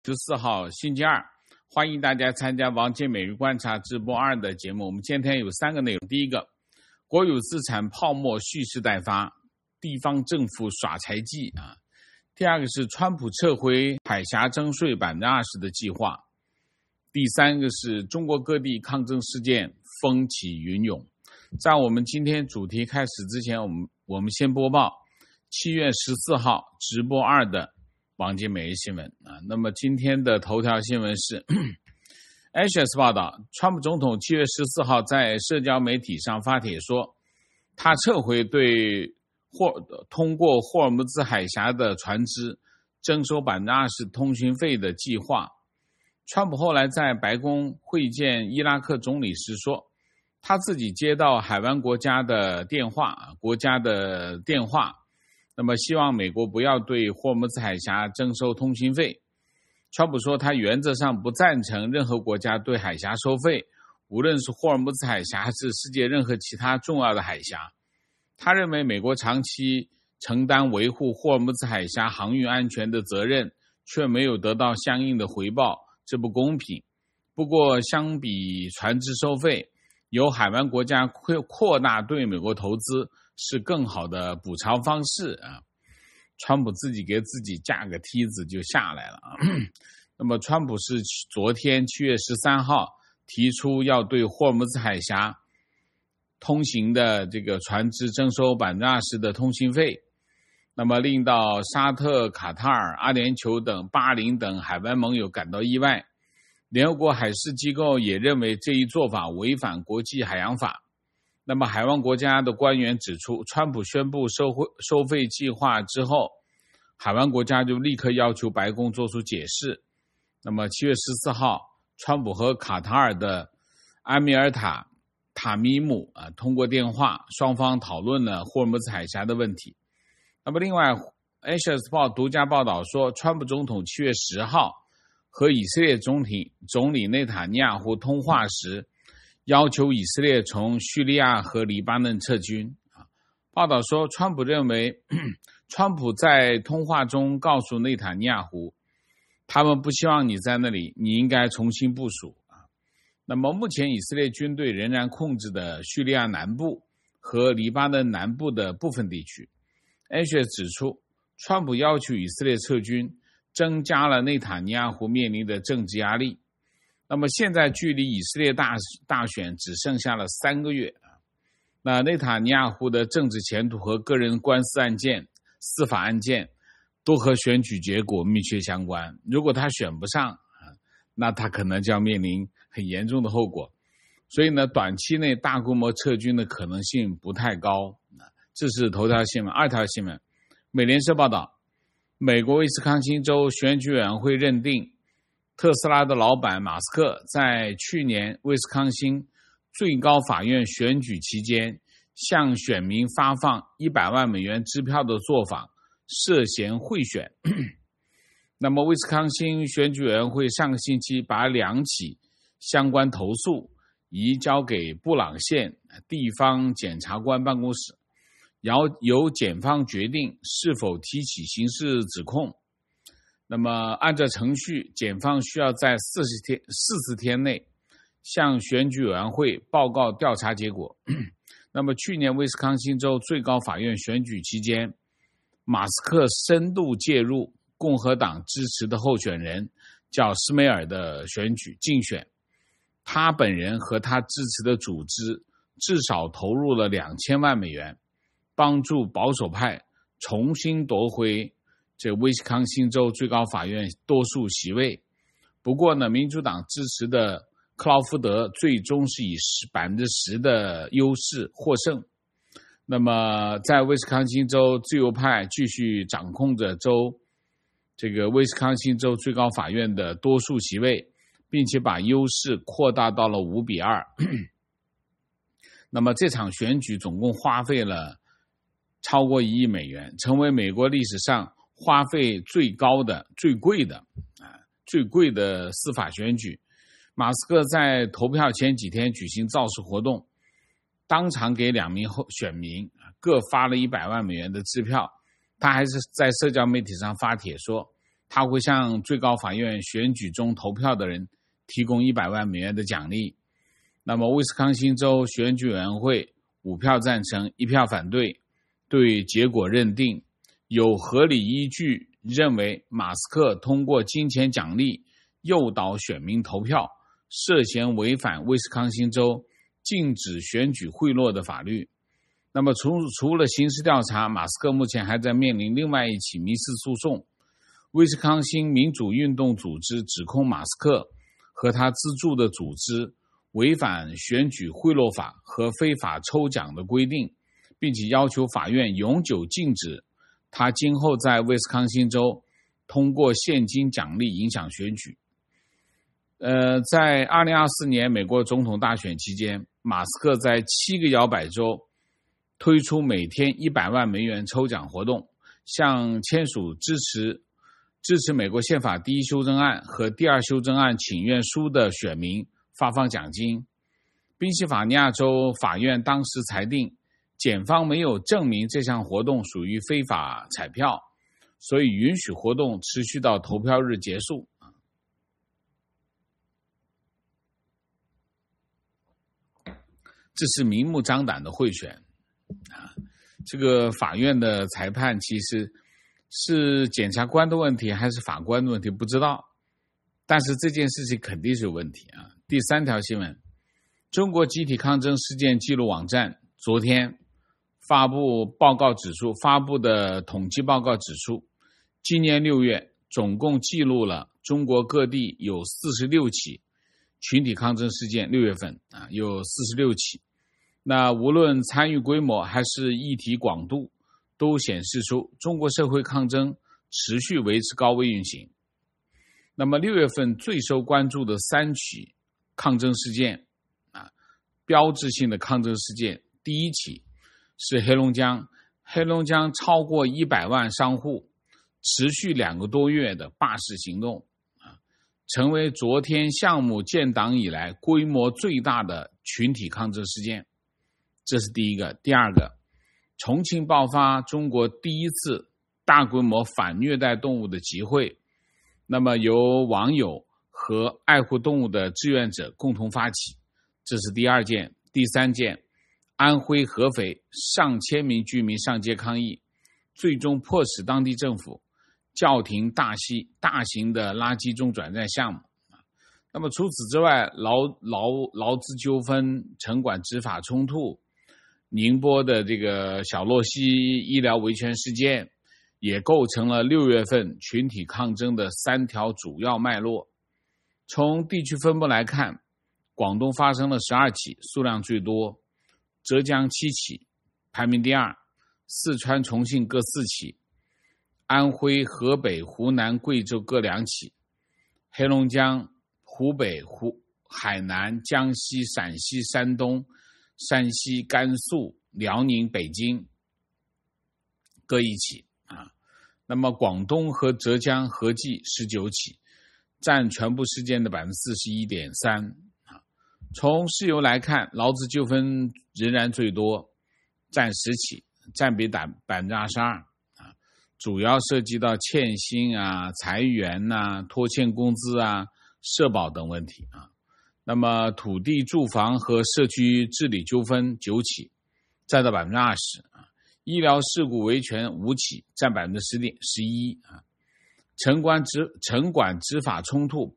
14号星期二，欢迎大家参加王健每日观察直播2的节目。我们今天有3个内容。第一个，国有资产泡沫蓄势待发，地方政府耍财技啊。第二个是川普撤回海峡征税20%的计划。第三个是中国各地抗争事件风起云涌。在我们今天主题开始之前，我们先播报7月14号直播2的王健每日新闻啊。那么今天的头条新闻是Axios 报道，川普总统7月14号在社交媒体上发帖说，他撤回对通过霍尔木兹海峡的船只征收20%通讯费的计划。川普后来在白宫会见伊拉克总理时说，他自己接到海湾国家的电话，那么希望美国不要对霍尔木兹海峡征收通信费。川普说，他原则上不赞成任何国家对海峡收费，无论是霍尔木兹海峡还是世界任何其他重要的海峡。他认为美国长期承担维护霍尔木兹海峡航运安全的责任，却没有得到相应的回报，这不公平。不过相比船只收费，由海湾国家扩大对美国投资是更好的补偿方式啊。川普自己给自己架个梯子就下来了啊。那么川普是昨天7月13号提出要对霍尔木兹海峡通行的这个船只征收20%的通信费，那么令到沙特、卡塔尔、阿联酋等巴林等海湾盟友感到意外。联合国海事机构也认为这一做法违反国际海洋法。那么海湾国家的官员指出，川普宣布收费计划之后，海湾国家就立刻要求白宫做出解释。那么7月14号，川普和卡塔尔的阿米尔塔米姆通过电话，双方讨论了霍尔木兹海峡的问题。那么另外 Axios 报独家报道说，川普总统7月10号和以色列总理内塔尼亚胡通话时，要求以色列从叙利亚和黎巴嫩撤军。报道说，川普认为川普在通话中告诉内塔尼亚胡，他们不希望你在那里，你应该重新部署。那么目前以色列军队仍然控制的叙利亚南部和黎巴嫩南部的部分地区。Axios 指出，川普要求以色列撤军，增加了内塔尼亚胡面临的政治压力。那么现在距离以色列大选只剩下了3个月。那内塔尼亚胡的政治前途和个人官司案件、司法案件都和选举结果密切相关。如果他选不上，那他可能就要面临很严重的后果。所以呢，短期内大规模撤军的可能性不太高。这是头条新闻。2条新闻，美联社报道，美国威斯康星州选举委员会认定，特斯拉的老板马斯克在去年威斯康星最高法院选举期间向选民发放100万美元支票的做法涉嫌贿选。那么威斯康星选举委员会上个星期把2起相关投诉移交给布朗县地方检察官办公室，由检方决定是否提起刑事指控。那么按照程序，检方需要在40天内向选举委员会报告调查结果。那么去年威斯康星州最高法院选举期间，马斯克深度介入共和党支持的候选人叫施梅尔的选举竞选，他本人和他支持的组织至少投入了2000万美元，帮助保守派重新夺回这威斯康星州最高法院多数席位。不过呢，民主党支持的克劳福德最终是以10%的优势获胜。那么在威斯康星州，自由派继续掌控着这个威斯康星州最高法院的多数席位，并且把优势扩大到了5-2。那么这场选举总共花费了超过1亿美元，成为美国历史上花费最高的、最贵的司法选举。马斯克在投票前几天举行造势活动，当场给2名选民各发了100万美元的支票。他还是在社交媒体上发帖说， 他会向最高法院选举中投票的人提供100万美元的奖励。那么威斯康星州选举委员会5票赞成1票反对，对结果认定有合理依据认为马斯克通过金钱奖励诱导选民投票，涉嫌违反威斯康星州禁止选举贿赂的法律。那么除了刑事调查，马斯克目前还在面临另外一起民事诉讼。威斯康星民主运动组织指控马斯克和他资助的组织违反选举贿赂法和非法抽奖的规定，并且要求法院永久禁止他今后在威斯康星州通过现金奖励影响选举。在2024年美国总统大选期间，马斯克在7个摇摆州推出每天100万美元抽奖活动，向签署支持美国宪法第1修正案和第2修正案请愿书的选民发放奖金。宾夕法尼亚州法院当时裁定，检方没有证明这项活动属于非法彩票，所以允许活动持续到投票日结束。这是明目张胆的贿选这个法院的裁判其实是检察官的问题还是法官的问题不知道，但是这件事情肯定是有问题第3条新闻，中国集体抗争事件记录网站昨天发布的统计报告指出，今年6月总共记录了中国各地有46起群体抗争事件，6月份有46起。那无论参与规模还是议题广度，都显示出中国社会抗争持续维持高位运行。那么6月份最受关注的3起抗争事件标志性的抗争事件，第1起是黑龙江超过100万商户持续2个多月的罢市行动成为昨天项目建党以来规模最大的群体抗争事件，这是第一个。第二个，重庆爆发中国第一次大规模反虐待动物的集会，那么由网友和爱护动物的志愿者共同发起，这是第2件。第3件，安徽合肥上千名居民上街抗议，最终迫使当地政府叫停大型的垃圾中转站项目。那么除此之外，劳资纠纷、城管执法冲突，宁波的这个小洛西医疗维权事件，也构成了6月份群体抗争的3条主要脉络。从地区分布来看，广东发生了12起，数量最多；浙江7起，排名第2；四川、重庆各4起；安徽、河北、湖南、贵州各2起；黑龙江、湖北、海南、江西、陕西、山东、山西、甘肃、辽宁、北京各1起那么广东和浙江合计19起，占全部事件的 41.3%。从事由来看，劳资纠纷仍然最多，占10起，占比 22%主要涉及到欠薪裁员拖欠工资社保等问题那么土地、住房和社区治理纠纷9起，占到 20%医疗事故维权5起，占 11%城管执法冲突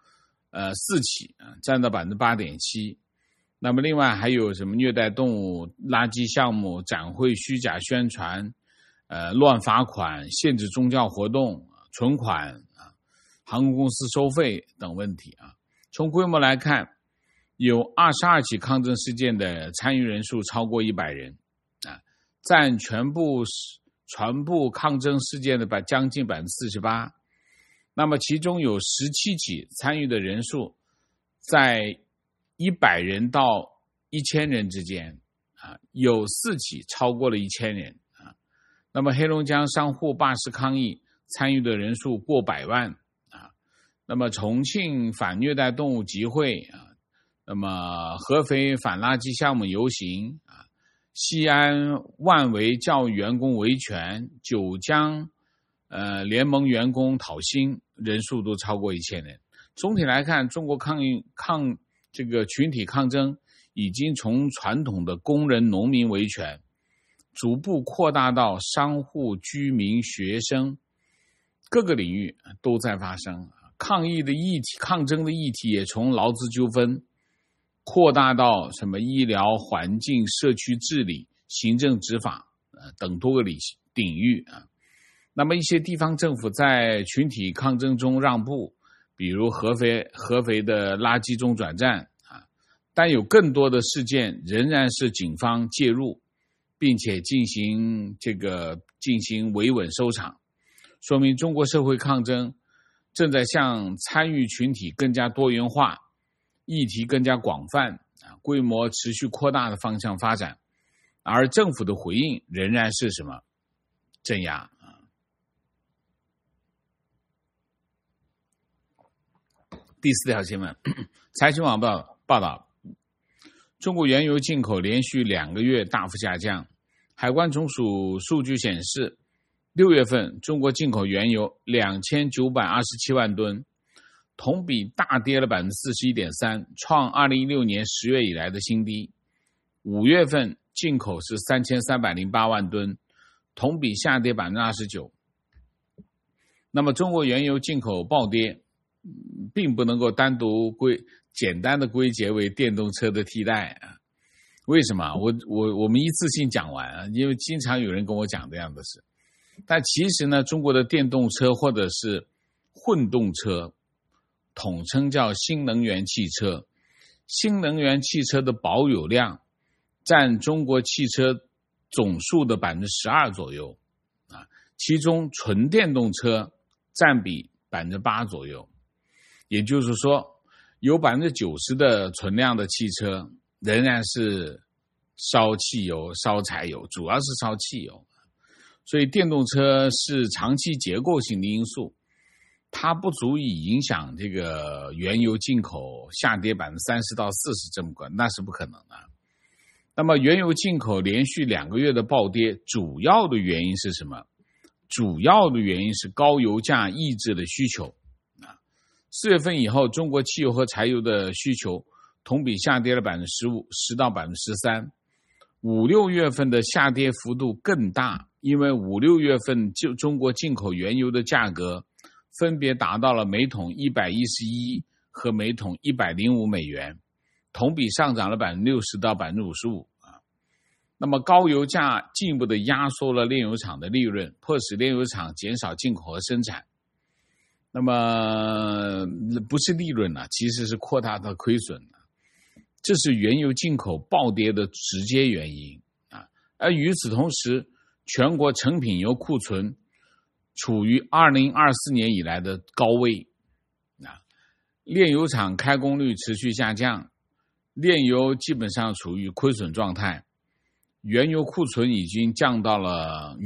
4起占到 8.7%。那么另外还有什么虐待动物、垃圾项目、展会虚假宣传、乱罚款、限制宗教活动、存款、航空公司收费等问题从规模来看，有22起抗争事件的参与人数超过100人占全部抗争事件的将近 48%。那么其中有17起参与的人数在100人到1000人之间有4起超过了1000人那么黑龙江商户罢市抗议参与的人数过100万那么重庆反虐待动物集会那么合肥反垃圾项目游行西安万维教育员工维权，九江联盟员工讨薪人数都超过1000人。总体来看，中国这个群体抗争已经从传统的工人、农民维权，逐步扩大到商户、居民、学生，各个领域都在发生。抗争的议题也从劳资纠纷扩大到什么医疗、环境、社区治理、行政执法等多个领域啊。那么一些地方政府在群体抗争中让步，比如合肥的垃圾中转站啊，但有更多的事件仍然是警方介入，并且进行维稳收场，说明中国社会抗争正在向参与群体更加多元化、议题更加广泛、规模持续扩大的方向发展，而政府的回应仍然是什么？镇压。第4条新闻，财经网报道，中国原油进口连续2个月大幅下降。海关总署数据显示，6月份中国进口原油2927万吨，同比大跌了 41.3%， 创2016年10月以来的新低。5月份进口是3308万吨，同比下跌 29%。 那么中国原油进口暴跌并不能够简单的归结为电动车的替代啊。为什么？我们一次性讲完啊，因为经常有人跟我讲这样的事。但其实呢，中国的电动车或者是混动车，统称叫新能源汽车。新能源汽车的保有量占中国汽车总数的 12% 左右啊，其中纯电动车占比 8% 左右。也就是说，有 90% 的存量的汽车仍然是烧汽油、烧柴油，主要是烧汽油。所以电动车是长期结构性的因素，它不足以影响这个原油进口下跌 30%到40%这么高，那是不可能的。那么原油进口连续2个月的暴跌，主要的原因是什么？主要的原因是高油价抑制了需求。4月份以后，中国汽油和柴油的需求同比下跌了 10%到 13%。5、6月份的下跌幅度更大，因为5、6月份中国进口原油的价格分别达到了每桶111和每桶105美元，同比上涨了 60% 到 55%。那么高油价进一步的压缩了炼油厂的利润，迫使炼油厂减少进口和生产。那么不是利润了，其实是扩大的亏损了，这是原油进口暴跌的直接原因啊。而与此同时，全国成品油库存处于2024年以来的高位啊，炼油厂开工率持续下降，炼油基本上处于亏损状态，原油库存已经降到了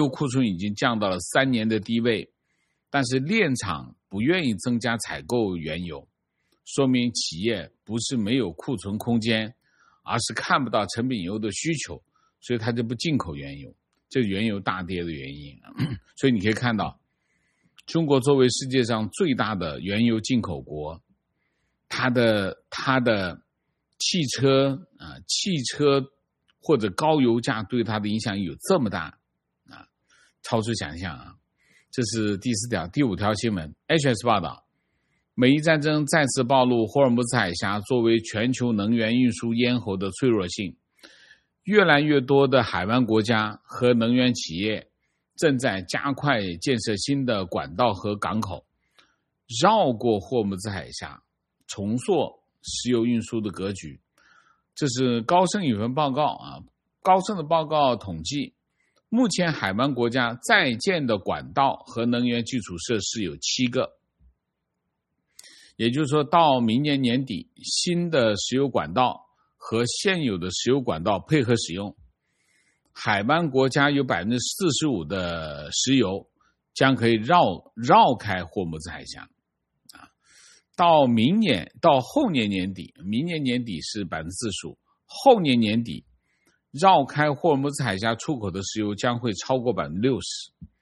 3年的低位。但是炼厂不愿意增加采购原油，说明企业不是没有库存空间，而是看不到成品油的需求，所以它就不进口原油，这是原油大跌的原因。所以你可以看到，中国作为世界上最大的原油进口国，它的汽车或者高油价对它的影响有这么大啊，超出想象啊。这是第4条。第5条新闻 HS 报道，美伊战争再次暴露霍尔木兹海峡作为全球能源运输咽喉的脆弱性，越来越多的海湾国家和能源企业正在加快建设新的管道和港口，绕过霍尔木兹海峡，重塑石油运输的格局。这是高盛有份报告啊，高盛的报告统计，目前海湾国家在建的管道和能源基础设施有7个，也就是说到明年年底，新的石油管道和现有的石油管道配合使用，海湾国家有 45% 的石油将可以绕开霍尔木兹海峡。到后年年底，明年年底是 45%， 后年年底绕开霍尔木兹海峡出口的石油将会超过 60%。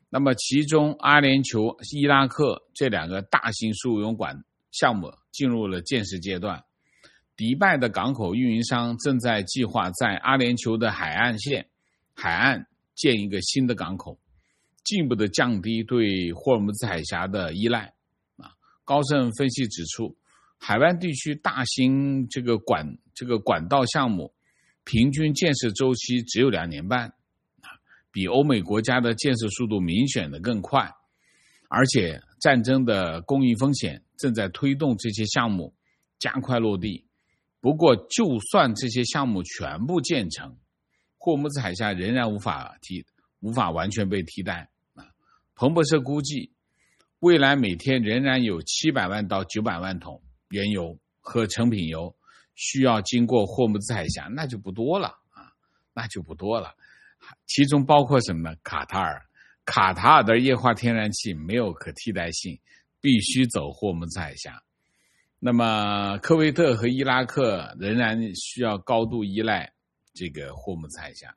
那么其中阿联酋、伊拉克这两个大型输油管项目进入了建设阶段。迪拜的港口运营商正在计划在阿联酋的海岸建一个新的港口，进一步的降低对霍尔木兹海峡的依赖。高盛分析指出，海湾地区大型这个管道项目平均建设周期只有2年半，比欧美国家的建设速度明显的更快，而且战争的供应风险正在推动这些项目加快落地。不过就算这些项目全部建成，霍尔木兹海峡仍然无法完全被替代。彭博社估计，未来每天仍然有700万到900万桶原油和成品油需要经过霍尔木兹海峡，那就不多了。其中包括什么呢？卡塔尔的液化天然气没有可替代性，必须走霍尔木兹海峡。那么科威特和伊拉克仍然需要高度依赖这个霍尔木兹海峡。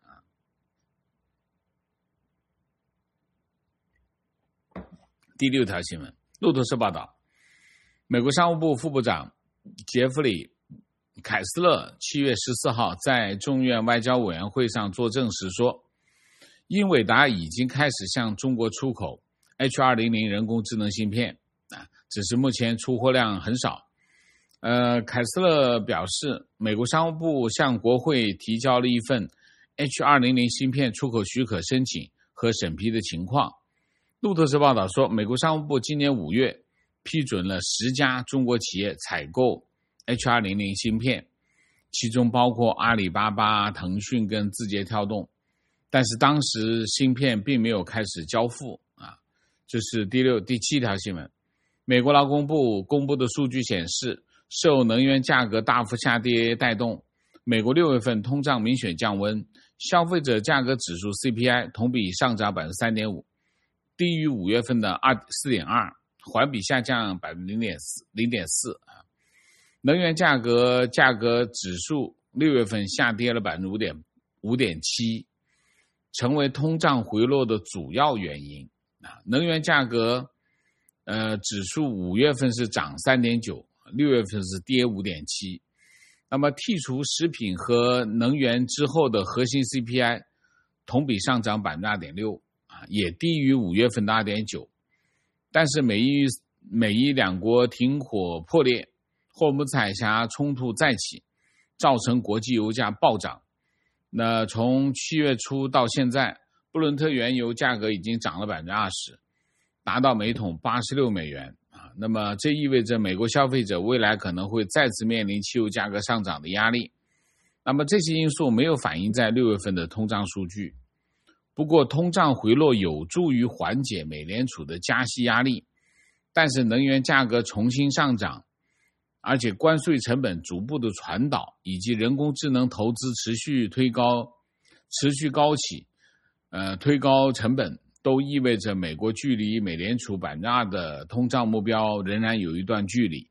第6条新闻，路透社报道，美国商务部副部长杰弗里·凯斯勒7月14号在众院外交委员会上作证时说，英伟达已经开始向中国出口 H200 人工智能芯片，只是目前出货量很少。凯斯勒表示，美国商务部向国会提交了一份 H200 芯片出口许可申请和审批的情况。路透社报道说，美国商务部今年5月批准了10家中国企业采购 H200 芯片，其中包括阿里巴巴、腾讯跟字节跳动，但是当时芯片并没有开始交付。这是第7条新闻。美国劳工部公布的数据显示，受能源价格大幅下跌带动，美国6月份通胀明显降温，消费者价格指数 CPI 同比上涨 3.5%， 低于5月份的 4.2%， 环比下降 0.4%。 能源价格指数6月份下跌了 5.7%， 成为通胀回落的主要原因。能源价格指数5月份是涨 3.9%， 6月份是跌 5.7%。 那么剔除食品和能源之后的核心 CPI 同比上涨 2.6%， 也低于5月份的 2.9%。 但是美伊两国停火破裂，霍尔木兹海峡冲突再起，造成国际油价暴涨。那从7月初到现在，布伦特原油价格已经涨了 20%， 达到每桶86美元。那么这意味着美国消费者未来可能会再次面临汽油价格上涨的压力。那么这些因素没有反映在6月份的通胀数据。不过通胀回落有助于缓解美联储的加息压力，但是能源价格重新上涨，而且关税成本逐步的传导，以及人工智能投资持续高企，推高成本，都意味着美国距离美联储 2% 的通胀目标仍然有一段距离。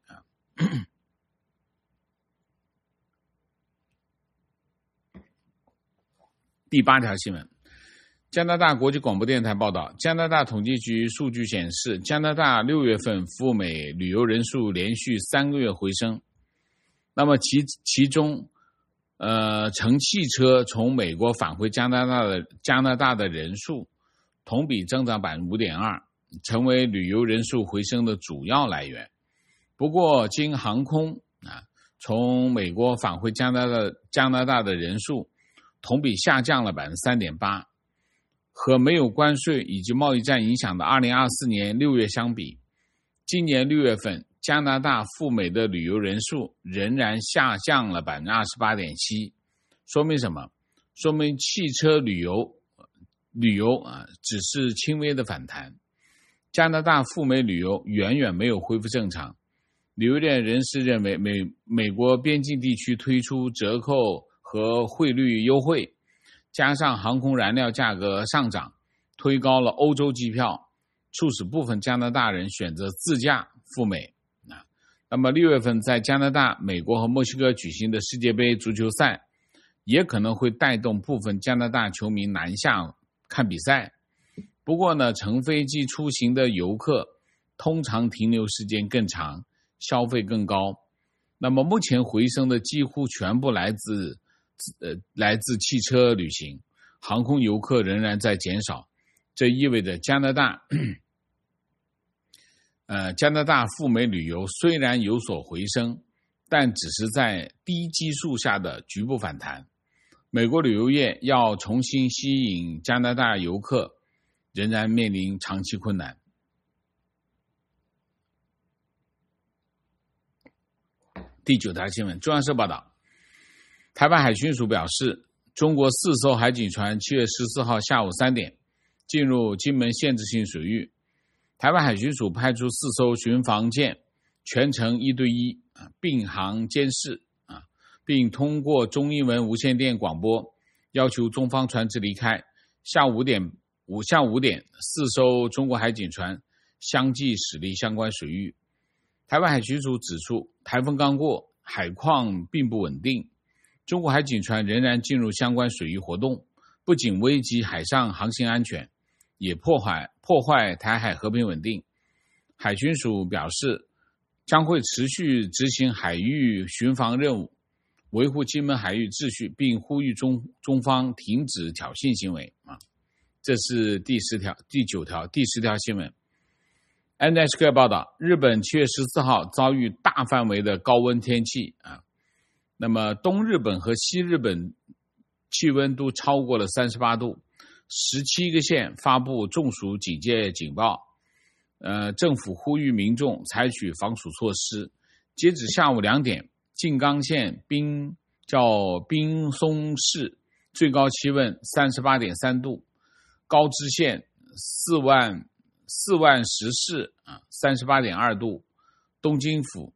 第8条新闻，加拿大国际广播电台报道，加拿大统计局数据显示，加拿大6月份赴美旅游人数连续3个月回升。那么其中乘汽车从美国返回加拿大的人数同比增长 5.2%， 成为旅游人数回升的主要来源。不过经航空从美国返回加拿大的人数同比下降了 3.8%， 和没有关税以及贸易战影响的2024年6月相比，今年6月份加拿大赴美的旅游人数仍然下降了 28.7%。 说明什么？说明汽车旅游只是轻微的反弹，加拿大赴美旅游远远没有恢复正常。旅游业人士认为，美国边境地区推出折扣和汇率优惠，加上航空燃料价格上涨，推高了欧洲机票，促使部分加拿大人选择自驾赴美。那么6月份在加拿大、美国和墨西哥举行的世界杯足球赛，也可能会带动部分加拿大球迷南下看比赛。 不过呢，乘飞机出行的游客通常停留时间更长，消费更高。那么目前回升的几乎全部来自汽车旅行，航空游客仍然在减少。这意味着加拿大赴美旅游虽然有所回升，但只是在低基数下的局部反弹。美国旅游业要重新吸引加拿大游客，仍然面临长期困难。第9条新闻，中央社报道，台湾海巡署表示，中国4艘海警船7月14号下午3点进入金门限制性水域，台湾海巡署派出4艘巡防舰，全程1对1并航监视，并通过中英文无线电广播要求中方船只离开。下午5点，4艘中国海警船相继驶离相关水域。台湾海巡署指出，台风刚过，海况并不稳定，中国海警船仍然进入相关水域活动，不仅危及海上航行安全，也破坏台海和平稳定。海巡署表示，将会持续执行海域巡防任务，维护金门海域秩序，并呼吁中方停止挑衅行为。这是第10条新闻。NHK 报道，日本7月14号遭遇大范围的高温天气那么东日本和西日本气温都超过了38度，17个县发布中暑警戒警报。政府呼吁民众采取防暑措施。截止下午2点，静冈县滨松市最高气温 38.3 度，高知县四万石市38.2 度，东京府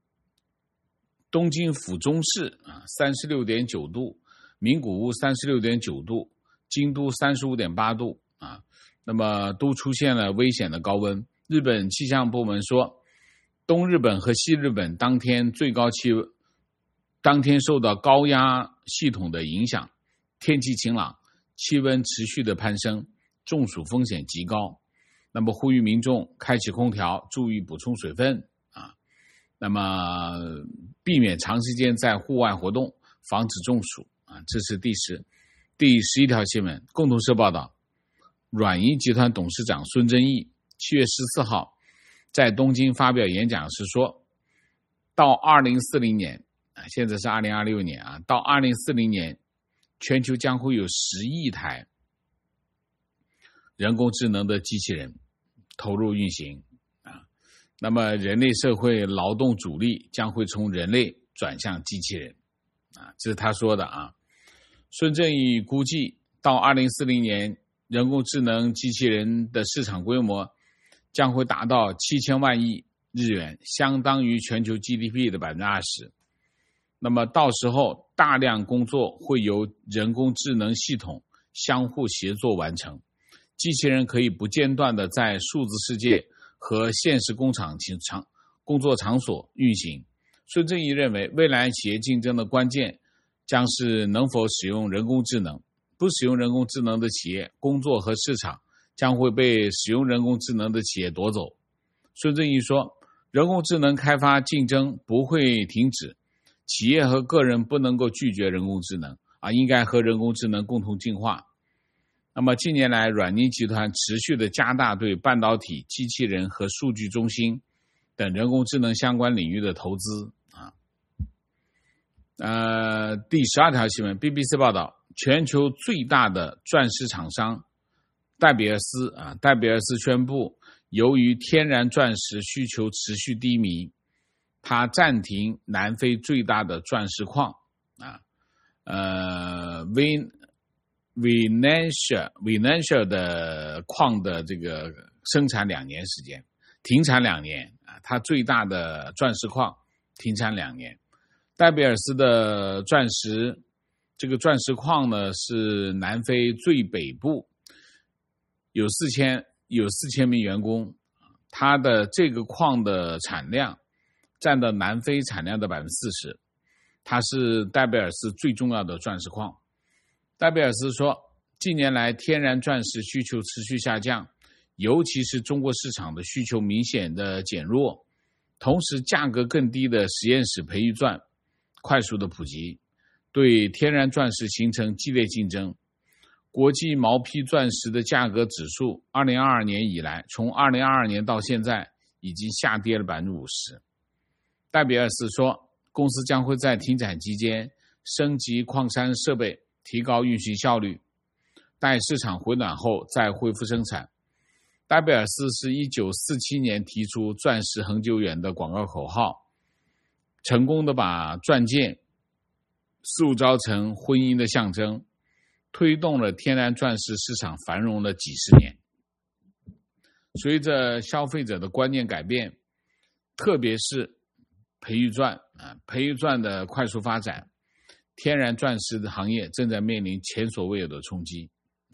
中市36.9 度，名古屋36.9 度，京都35.8 度那么都出现了危险的高温。日本气象部门说，东日本和西日本当天受到高压系统的影响，天气晴朗，气温持续的攀升，中暑风险极高。那么呼吁民众开启空调，注意补充水分那么避免长时间在户外活动，防止中暑这是第11条新闻。共同社报道，软银集团董事长孙正义7月14号在东京发表演讲时说，到2040年现在是2026年到2040年，全球将会有10亿台人工智能的机器人投入运行那么人类社会劳动主力将会从人类转向机器人这是他说的孙正义估计，到2040年，人工智能机器人的市场规模将会达到7000万亿日元，相当于全球 GDP 的 20%。那么到时候，大量工作会由人工智能系统相互协作完成，机器人可以不间断地在数字世界和现实工作场所运行。孙正义认为，未来企业竞争的关键将是能否使用人工智能。不使用人工智能的企业，工作和市场将会被使用人工智能的企业夺走。孙正义说，人工智能开发竞争不会停止，企业和个人不能够拒绝人工智能应该和人工智能共同进化。那么近年来，软银集团持续的加大对半导体、机器人和数据中心等人工智能相关领域的投资第12条新闻 BBC 报道，全球最大的钻石厂商戴比尔斯宣布，由于天然钻石需求持续低迷，他暂停南非最大的钻石矿Venancia 的矿的这个生产2年时间，停产2年它最大的钻石矿停产2年。戴比尔斯的这个钻石矿呢，是南非最北部，有4000名员工，它的这个矿的产量占到南非产量的 40%， 它是戴比尔斯最重要的钻石矿。戴比尔斯说，近年来天然钻石需求持续下降， 尤其是中国市场的需求明显的减弱，同时价格更低的实验室培育钻快速的普及，对天然钻石形成激烈竞争。国际毛坯钻石的价格指数2022年以来，从2022年到现在已经下跌了 50%。 戴比尔斯说，公司将会在停产期间升级矿山设备，提高运行效率，待市场回暖后再恢复生产。戴比尔斯是1947年提出钻石恒久远的广告口号，成功的把钻戒塑造成婚姻的象征，推动了天然钻石市场繁荣了几十年。随着消费者的观念改变，特别是培育钻的快速发展，天然钻石的行业正在面临前所未有的冲击。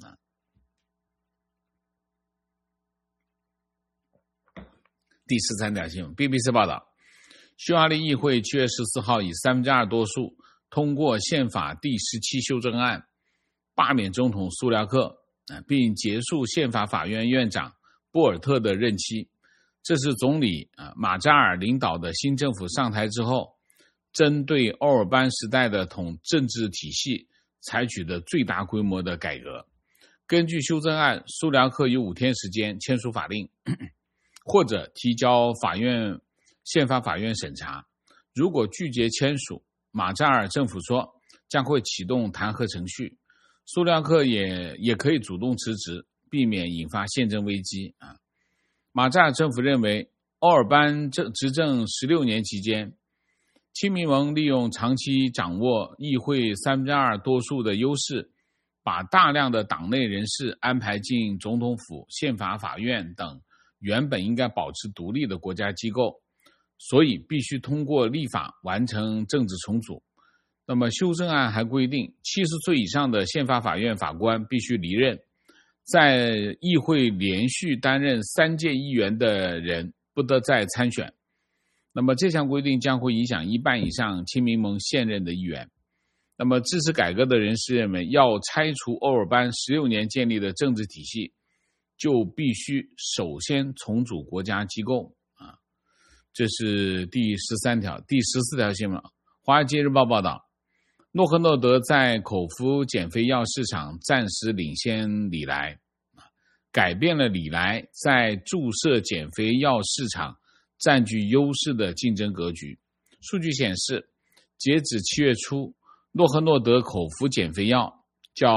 第13条新闻 ，BBC 报道，匈牙利议会7月14号以2/3多数通过宪法第17修正案，罢免总统苏廖克，并结束宪法法院院长波尔特的任期。这是总理马扎尔领导的新政府上台之后，针对欧尔班时代的政治体系采取的最大规模的改革。根据修正案，苏廖克有5天时间签署法令，或者提交宪法法院审查。如果拒绝签署，马扎尔政府说将会启动弹劾程序。苏廖克也可以主动辞职，避免引发宪政危机。马扎尔政府认为，欧尔班执政16年期间，亲民盟利用长期掌握议会2/3多数的优势，把大量的党内人士安排进总统府、宪法法院等原本应该保持独立的国家机构，所以必须通过立法完成政治重组。那么修正案还规定，70岁以上的宪法法院法官必须离任，在议会连续担任3届议员的人不得再参选。那么这项规定将会影响1半以上亲民盟现任的议员。那么支持改革的人士认为，要拆除欧尔班16年建立的政治体系，就必须首先重组国家机构。这是第13条。第14条新闻，华尔街日报报道，诺和诺德在口服减肥药市场暂时领先礼来，改变了礼来在注射减肥药市场占据优势的竞争格局。数据显示，截止7月初，诺和诺德口服减肥药叫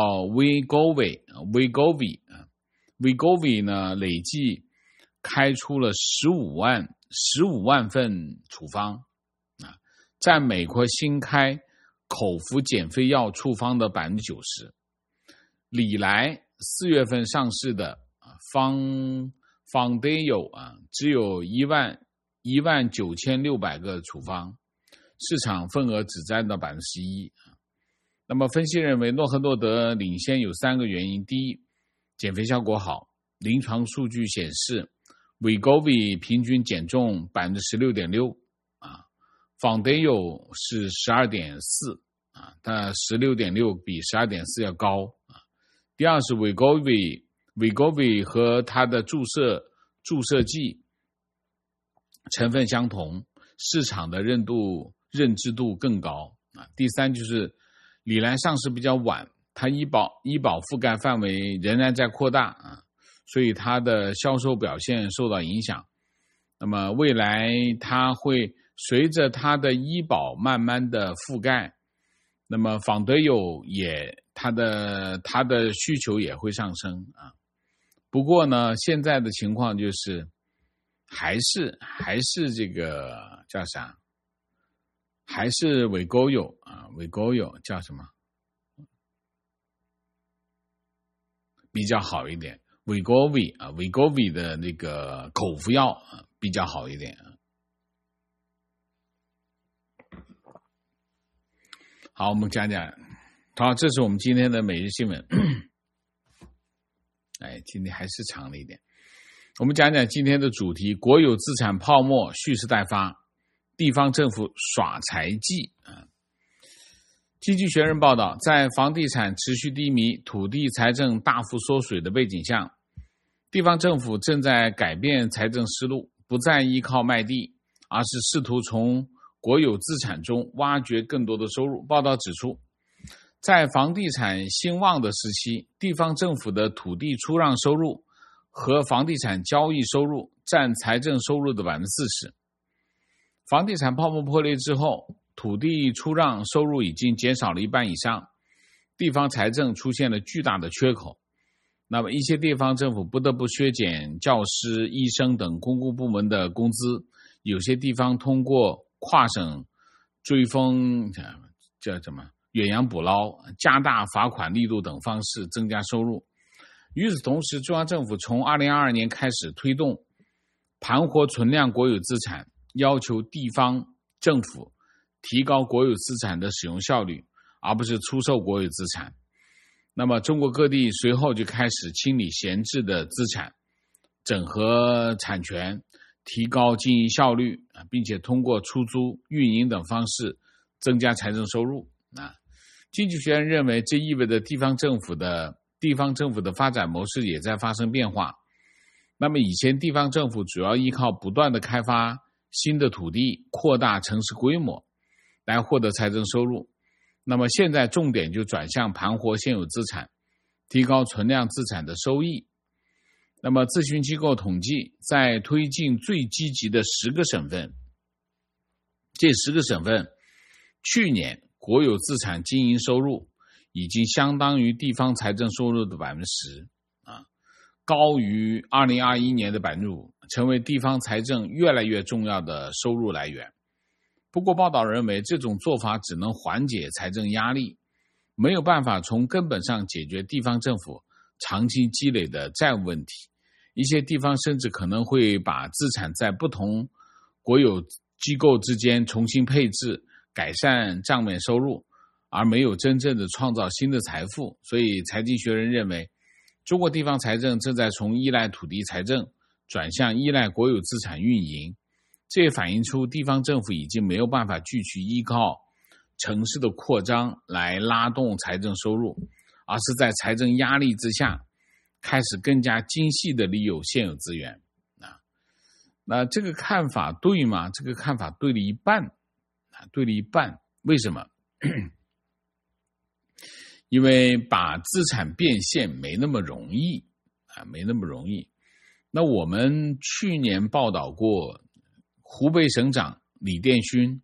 Wegovy 呢，累计开出了15万份处方，占美国新开口服减肥药处方的 90%。 礼来4月份上市的Foundayo 只有19600个处方，市场份额只占到 11%。 那么分析认为，诺和诺德领先有3个原因。第一，减肥效果好，临床数据显示 Wegovy 平均减重 16.6%， Foundayo 是 12.4%， 但 16.6 比 12.4 要高。第二是 Wegovy 和它的注射剂成分相同，市场的认知度更高。第三就是礼来上市比较晚，它医保覆盖范围仍然在扩大，所以它的销售表现受到影响。那么未来它会随着它的医保慢慢的覆盖，那么Foundayo它的需求也会上升。不过呢，现在的情况就是还是这个叫啥？还是Wegovy叫什么？比较好一点。Wegovy 的那个口服药比较好一点。好，我们讲讲。好，这是我们今天的每日新闻。今天还是长了一点。我们讲讲今天的主题：国有资产泡沫蓄势待发，地方政府耍财技。经济学人报道，在房地产持续低迷、土地财政大幅缩水的背景下， 地方政府正在改变财政思路，不再依靠卖地，而是试图从国有资产中挖掘更多的收入。报道指出，在房地产兴旺的时期，地方政府的土地出让收入和房地产交易收入占财政收入的 40%。 房地产泡沫破裂之后，土地出让收入已经减少了一半以上，地方财政出现了巨大的缺口。那么一些地方政府不得不削减教师、医生等公共部门的工资，有些地方通过跨省追风远洋捕捞、加大罚款力度等方式增加收入。与此同时，中央政府从2022年开始推动盘活存量国有资产，要求地方政府提高国有资产的使用效率，而不是出售国有资产。那么中国各地随后就开始清理闲置的资产，整合产权，提高经营效率，并且通过出租、运营等方式增加财政收入。经济学人认为，这意味着地方政府的发展模式也在发生变化。那么以前地方政府主要依靠不断的开发新的土地，扩大城市规模来获得财政收入。那么现在重点就转向盘活现有资产，提高存量资产的收益。那么咨询机构统计，在推进最积极的10个省份，这10个省份去年国有资产经营收入已经相当于地方财政收入的 10%， 高于2021年的 5%， 成为地方财政越来越重要的收入来源。不过报道认为，这种做法只能缓解财政压力，没有办法从根本上解决地方政府长期积累的债务问题。一些地方甚至可能会把资产在不同国有机构之间重新配置，改善账面收入，而没有真正的创造新的财富。所以财经学人认为，中国地方财政正在从依赖土地财政转向依赖国有资产运营。这也反映出地方政府已经没有办法继续依靠城市的扩张来拉动财政收入，而是在财政压力之下开始更加精细的利用现有资源。那这个看法对吗？这个看法对了一半，对了一半。为什么？因为把资产变现没那么容易，没那么容易。那我们去年报道过，湖北省长李殿勋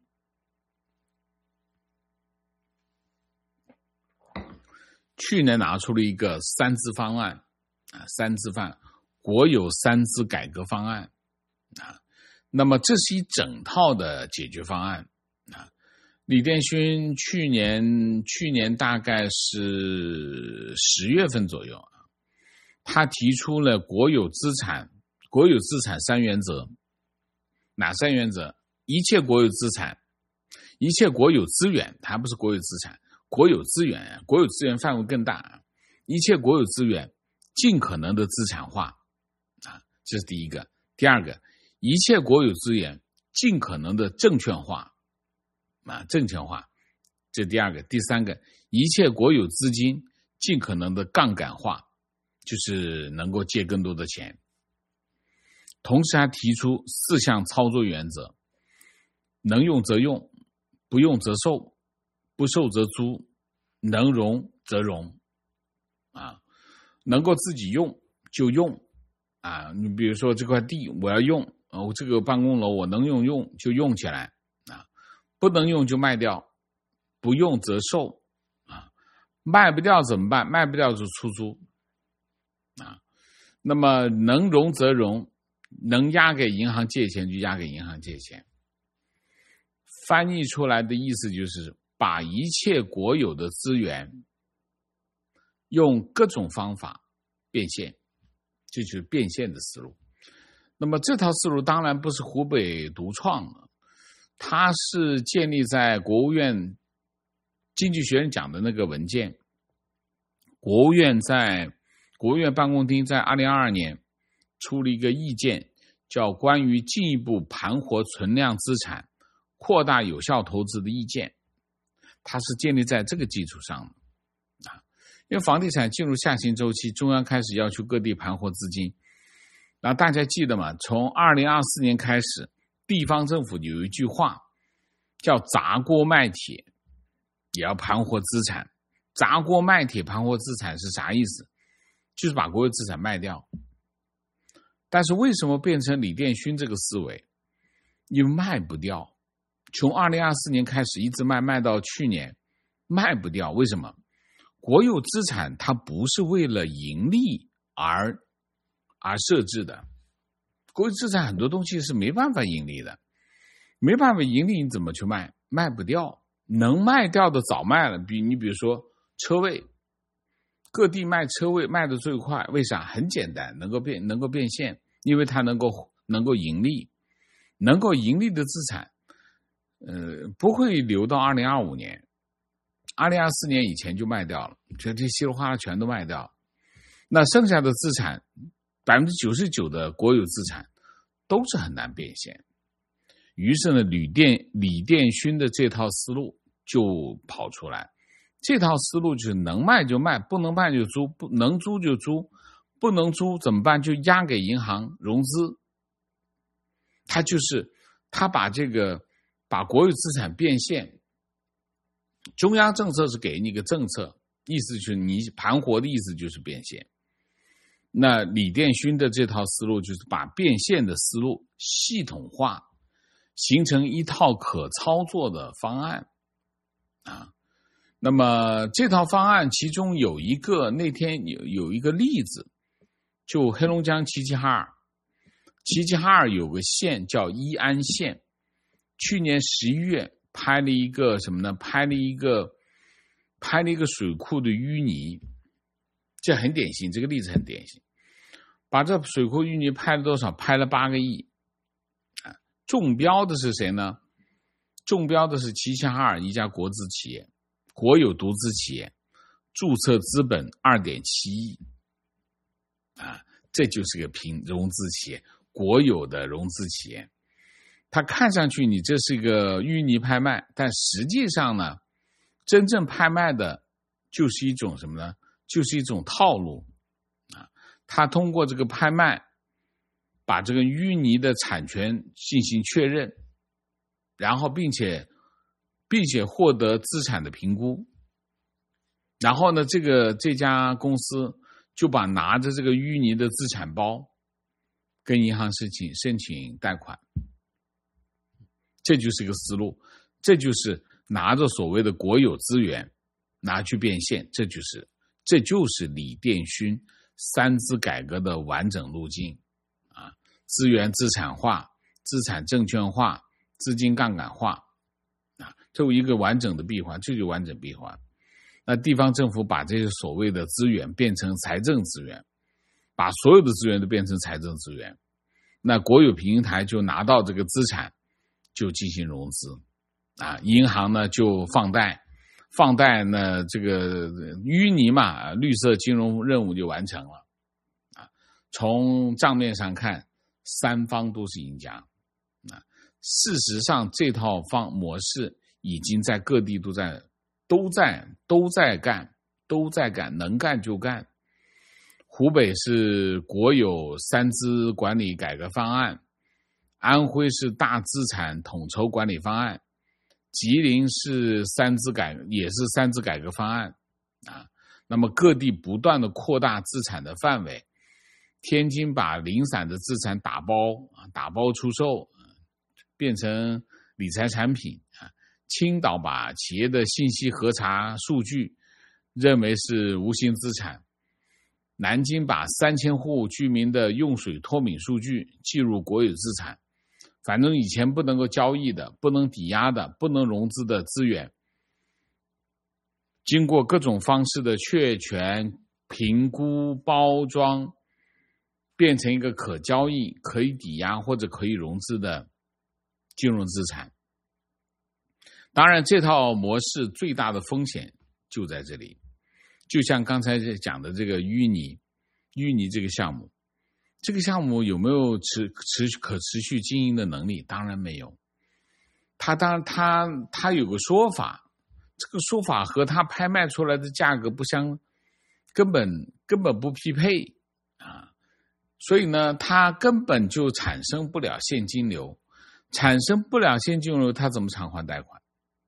去年拿出了一个3资方案，国有3资改革方案。那么这是一整套的解决方案。李殿勋去年大概是10月份左右，他提出了国有资产3原则。哪3原则？一切国有资产，一切国有资源，还不是国有资产，国有资源，国有资源范围更大。一切国有资源尽可能的资产化，这是第一个。第二个，一切国有资源尽可能的证券化，这是第二个。第三个，一切国有资金尽可能的杠杆化，就是能够借更多的钱。同时还提出4项操作原则：能用则用，不用则售，不售则租，能融则融。能够自己用就用。你比如说这块地我要用，我这个办公楼我能用就用起来，不能用就卖掉，不用则售，卖不掉怎么办？卖不掉就出租。那么能融则融，能押给银行借钱就押给银行借钱。翻译出来的意思就是把一切国有的资源用各种方法变现，这就是变现的思路。那么这套思路当然不是湖北独创的，它是建立在国务院经济学人讲的那个文件。国务院办公厅在2022年出了一个意见，叫关于进一步盘活存量资产，扩大有效投资的意见。它是建立在这个基础上的。因为房地产进入下行周期，中央开始要求各地盘活资金， 那大家记得吗？从2024年开始，地方政府有一句话叫砸锅卖铁，也要盘活资产。砸锅卖铁盘活资产是啥意思？就是把国有资产卖掉。但是为什么变成李殿勋这个思维？因为卖不掉，从2024年开始一直卖到去年，卖不掉。为什么？国有资产它不是为了盈利而设置的，国有资产很多东西是没办法盈利的，没办法盈利你怎么去卖？卖不掉，能卖掉的早卖了。比如说车位，各地卖车位卖的最快，为啥？很简单，能够变现，因为它能够盈利，能够盈利的资产，不会留到2025年，2024年以前就卖掉了，这稀里哗啦全都卖掉了。那剩下的资产，99%的国有资产都是很难变现。于是呢，李殿勋的这套思路就跑出来。这套思路就是能卖就卖，不能卖就租，不能租就租，不能租怎么办？就押给银行融资。他把国有资产变现，中央政策是给你一个政策，意思就是你盘活的意思就是变现。那李殿勋的这套思路就是把变现的思路系统化，形成一套可操作的方案啊。那么这套方案其中有一个，那天有一个例子，就黑龙江齐齐哈尔有个县叫伊安县，去年11月拍了一个什么呢？拍了一个水库的淤泥，这很典型，这个例子很典型。把这水库淤泥拍了多少？拍了8个亿。中标的是谁呢？中标的是齐齐哈尔一家国资企业，国有独资企业，注册资本2.7亿。这就是个融资企业，国有的融资企业。它看上去你这是一个淤泥拍卖，但实际上呢，真正拍卖的就是一种什么呢？就是一种套路啊。他通过这个拍卖，把这个淤泥的产权进行确认，然后并且获得资产的评估。然后呢，这家公司就拿着这个淤泥的资产包跟银行申请贷款。这就是个思路，这就是拿着所谓的国有资源拿去变现，这就是李殿勋3资改革的完整路径啊！资源资产化、资产证券化、资金杠杆化啊，这有一个完整的闭环，这就完整闭环。那地方政府把这些所谓的资源变成财政资源，把所有的资源都变成财政资源，那国有平台就拿到这个资产就进行融资啊，银行呢就放贷呢，这个淤泥嘛，绿色金融任务就完成了啊。从账面上看，3方都是赢家啊。事实上这套模式已经在各地都在干，能干就干。湖北是国有3资管理改革方案，安徽是大资产统筹管理方案，吉林是也是3资改革方案啊。那么各地不断的扩大资产的范围，天津把零散的资产打包出售，变成理财产品啊。青岛把企业的信息核查数据认为是无形资产，南京把3000户居民的用水脱敏数据记入国有资产。反正以前不能够交易的、不能抵押的、不能融资的资源，经过各种方式的确权、评估、包装，变成一个可交易、可以抵押或者可以融资的金融资产。当然，这套模式最大的风险就在这里，就像刚才讲的这个淤泥这个项目。这个项目有没有可持续经营的能力？当然没有。他有个说法，这个说法和他拍卖出来的价格根本不匹配啊。 所以呢，它根本就产生不了现金流，产生不了现金流，它怎么偿还贷款？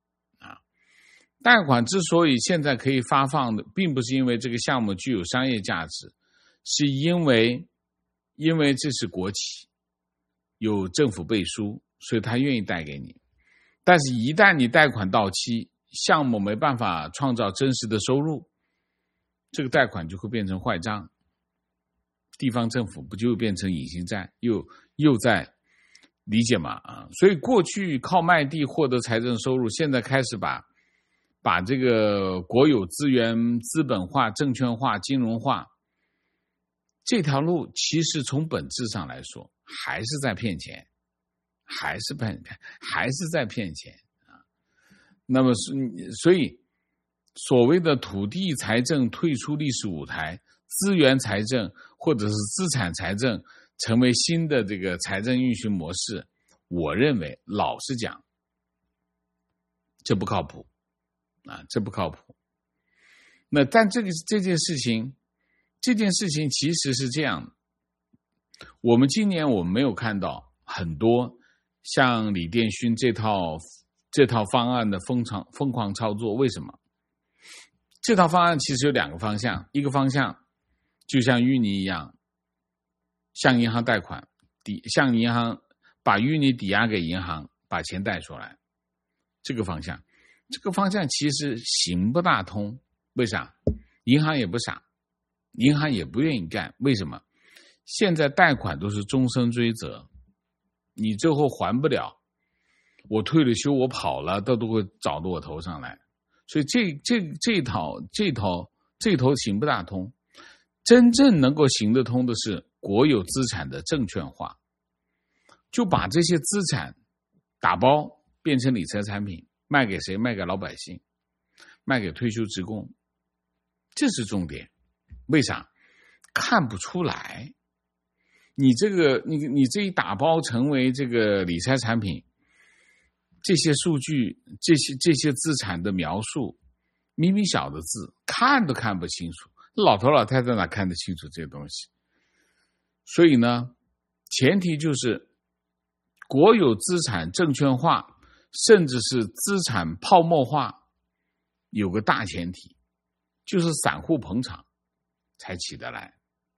贷款之所以现在可以发放的，并不是因为这个项目具有商业价值，是因为这是国企，有政府背书，所以他愿意贷给你。但是一旦你贷款到期，项目没办法创造真实的收入，这个贷款就会变成坏账，地方政府不就变成隐形债，又在理解吗？所以过去靠卖地获得财政收入，现在开始把这个国有资源资本化、证券化、金融化这条路，其实从本质上来说还是在骗钱，还是在骗钱啊。那么所以所谓的土地财政退出历史舞台，资源财政或者是资产财政成为新的这个财政运行模式，我认为老实讲这不靠谱啊，这不靠谱。那但这件事情其实是这样，今年我们没有看到很多像李殿勋这套方案的疯狂操作。为什么？这套方案其实有两个方向，一个方向就像淤泥一样，向银行贷款，向银行把淤泥抵押给银行，把钱贷出来，这个方向其实行不大通。为啥？银行也不傻，银行也不愿意干。为什么？现在贷款都是终身追责，你最后还不了，我退了休，我跑了，都会找到我头上来。所以这一头行不大通。真正能够行得通的是国有资产的证券化，就把这些资产打包变成理财产品，卖给谁？卖给老百姓，卖给退休职工，这是重点。为啥？看不出来。你这一打包成为这个理财产品，这些数据，这些资产的描述，明明小的字，看都看不清楚。老头老太太哪看得清楚这些东西？所以呢，前提就是国有资产证券化，甚至是资产泡沫化，有个大前提，就是散户捧场才起得来。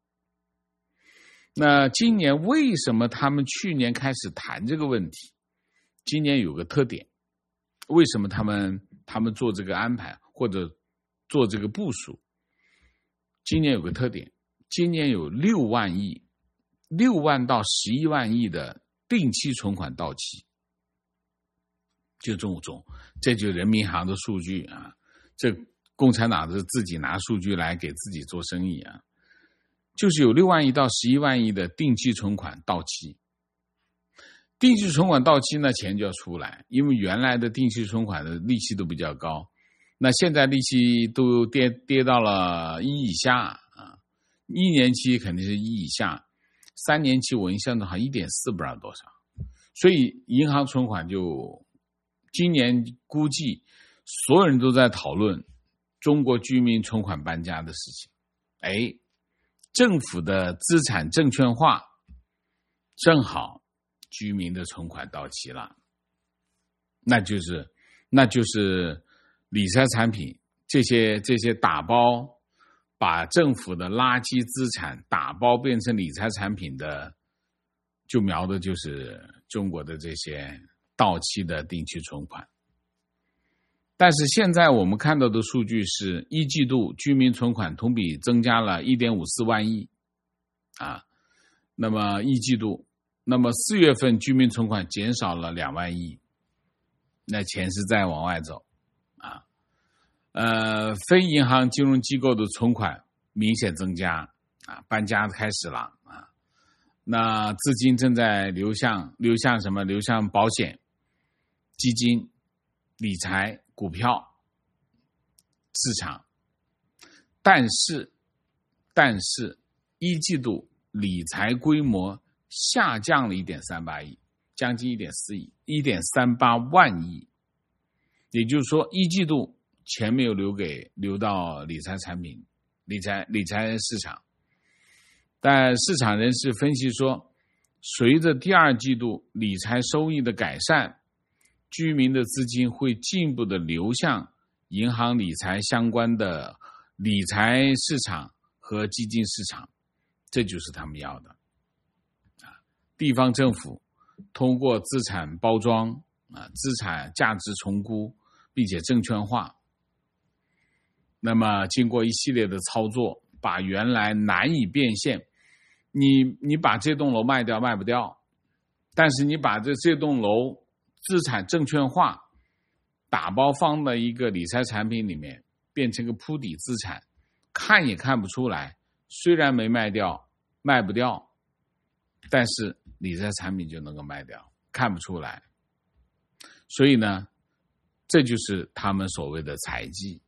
那今年为什么他们去年开始谈这个问题？今年有个特点，为什么他们做这个安排或者做这个部署？今年有个特点，今年有6万到11万亿的定期存款到期，就这种，这就是人民银行的数据啊！这共产党是自己拿数据来给自己做生意啊！就是有6万亿到11万亿的定期存款到期。定期存款到期呢，钱就要出来，因为原来的定期存款的利息都比较高，那现在利息都跌到了1以下啊，1年期肯定是1以下，3年期我印象中好像 1.4 不知道多少，所以银行存款就今年估计所有人都在讨论中国居民存款搬家的事情。政府的资产证券化，正好居民的存款到期了，那就是理财产品这些打包，把政府的垃圾资产打包变成理财产品的，就瞄的就是中国的这些到期的定期存款。但是现在我们看到的数据是一季度居民存款同比增加了 1.54 万亿啊，那么一季度，那么4月份居民存款减少了2万亿，那钱是在往外走啊。非银行金融机构的存款明显增加啊，搬家开始了啊。那资金正在流向什么？流向保险、基金、理财、股票市场。但是一季度理财规模下降了 1.38 亿，将近 1.4 亿 1.38 万亿，也就是说一季度钱没有流到理财产品、理财市场。 但市场人士分析说，随着第二季度理财收益的改善，居民的资金会进一步的流向银行理财相关的理财市场和基金市场，这就是他们要的。地方政府通过资产包装、资产价值重估，并且证券化，那么经过一系列的操作，把原来难以变现，你把这栋楼卖掉卖不掉，但是你把这栋楼资产证券化，打包放到一个理财产品里面，变成个铺底资产，看也看不出来，虽然没卖掉卖不掉，但是理财产品就能够卖掉，看不出来。所以呢，这就是他们所谓的财技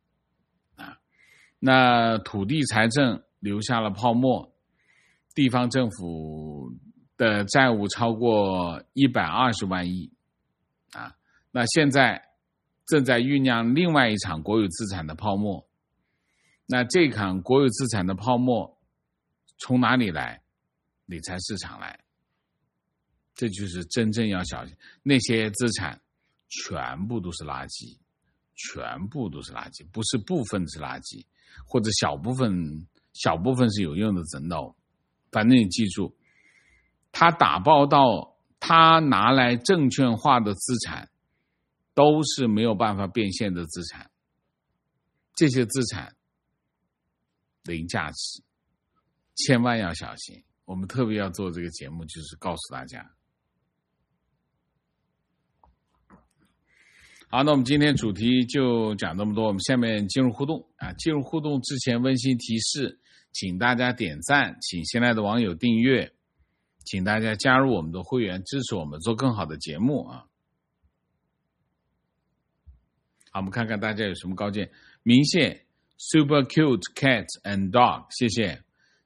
那土地财政留下了泡沫，地方政府的债务超过120万亿那现在正在酝酿另外一场国有资产的泡沫。那这场国有资产的泡沫从哪里来？理财市场来。这就是真正要小心，那些资产全部都是垃圾，全部都是垃圾，不是部分是垃圾，或者小部分是有用的no，反正你记住，他打包到他拿来证券化的资产都是没有办法变现的资产，这些资产零价值，千万要小心。我们特别要做这个节目，就是告诉大家。好，那我们今天主题就讲这么多，我们下面进入互动进入互动之前温馨提示，请大家点赞，请新来的网友订阅，请大家加入我们的会员，支持我们做更好的节目好，我们看看大家有什么高见。明谢 Super Cute Cat and Dog， 谢谢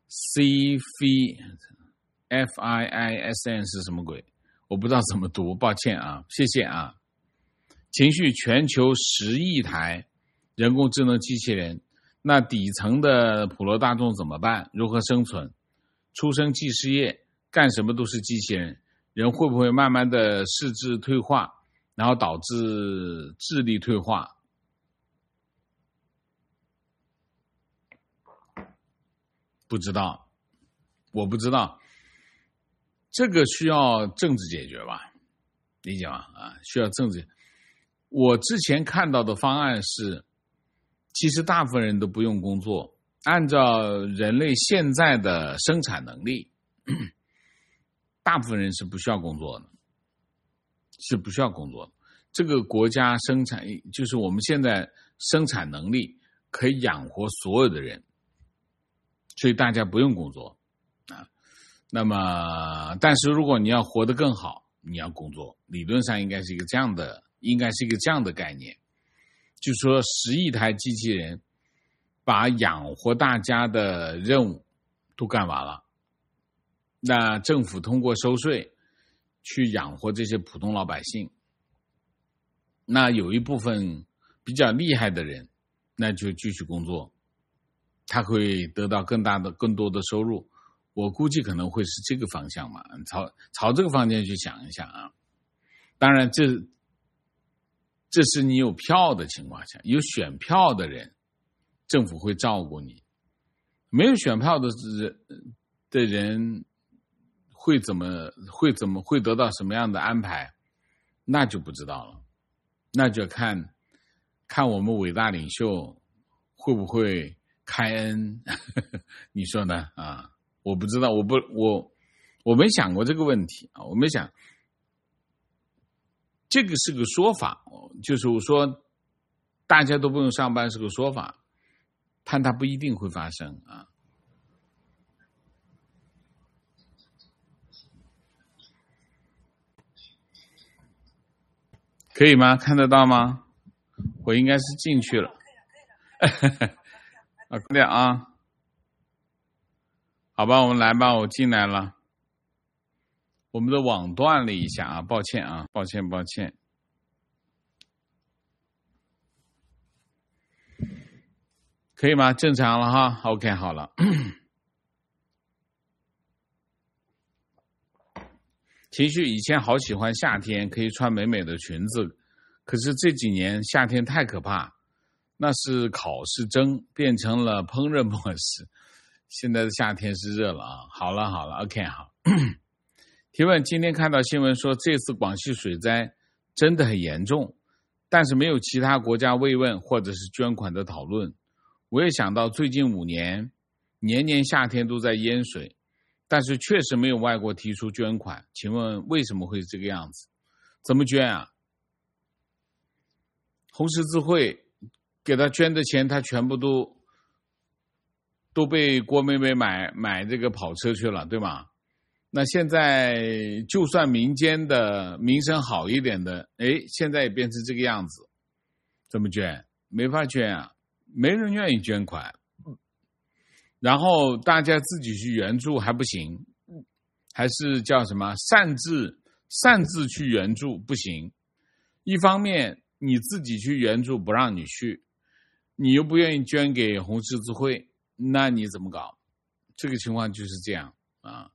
CFIISN 是什么鬼？我不知道怎么读，抱歉谢谢情绪全球10亿台人工智能机器人，那底层的普罗大众怎么办？如何生存？出生即失业，干什么都是机器人，人会不会慢慢的视智退化，然后导致智力退化？不知道，我不知道，这个需要政治解决吧？理解吗？需要政治。我之前看到的方案是，其实大部分人都不用工作，按照人类现在的生产能力，大部分人是不需要工作的，这个国家生产，就是我们现在生产能力可以养活所有的人，所以大家不用工作那么，但是如果你要活得更好，你要工作，理论上应该是一个这样的概念，就是说10亿台机器人把养活大家的任务都干完了，那政府通过收税去养活这些普通老百姓，那有一部分比较厉害的人，那就继续工作，他会得到更多的收入。我估计可能会是这个方向嘛，朝这个方向去想一想当然这是你有票的情况下，有选票的人，政府会照顾你；没有选票的人会得到什么样的安排，那就不知道了，那就看我们伟大领袖会不会开恩，你说呢？我不知道，我没想过这个问题我没想。这个是个说法，就是我说大家都不用上班是个说法，但它不一定会发生可以吗？看得到吗？我应该是进去了。快点好吧，我们来吧，我进来了。我们的网断了一下抱歉抱歉。可以吗？正常了哈 ，OK， 好了。 情绪以前好喜欢夏天，可以穿美美的裙子，可是这几年夏天太可怕，那是考试蒸变成了烹饪模式。现在的夏天是热了啊！好了 ，OK 好。提问：今天看到新闻说这次广西水灾真的很严重，但是没有其他国家慰问或者是捐款的讨论。我也想到最近5年，年年夏天都在淹水，但是确实没有外国提出捐款。请问为什么会这个样子？怎么捐啊？红十字会给他捐的钱，他全部都被郭美美买这个跑车去了，对吗？那现在就算民间的名声好一点的，现在也变成这个样子，怎么捐？没法捐啊，没人愿意捐款。然后大家自己去援助还不行，还是叫什么擅自去援助不行。一方面你自己去援助不让你去，你又不愿意捐给红十字会，那你怎么搞？这个情况就是这样啊。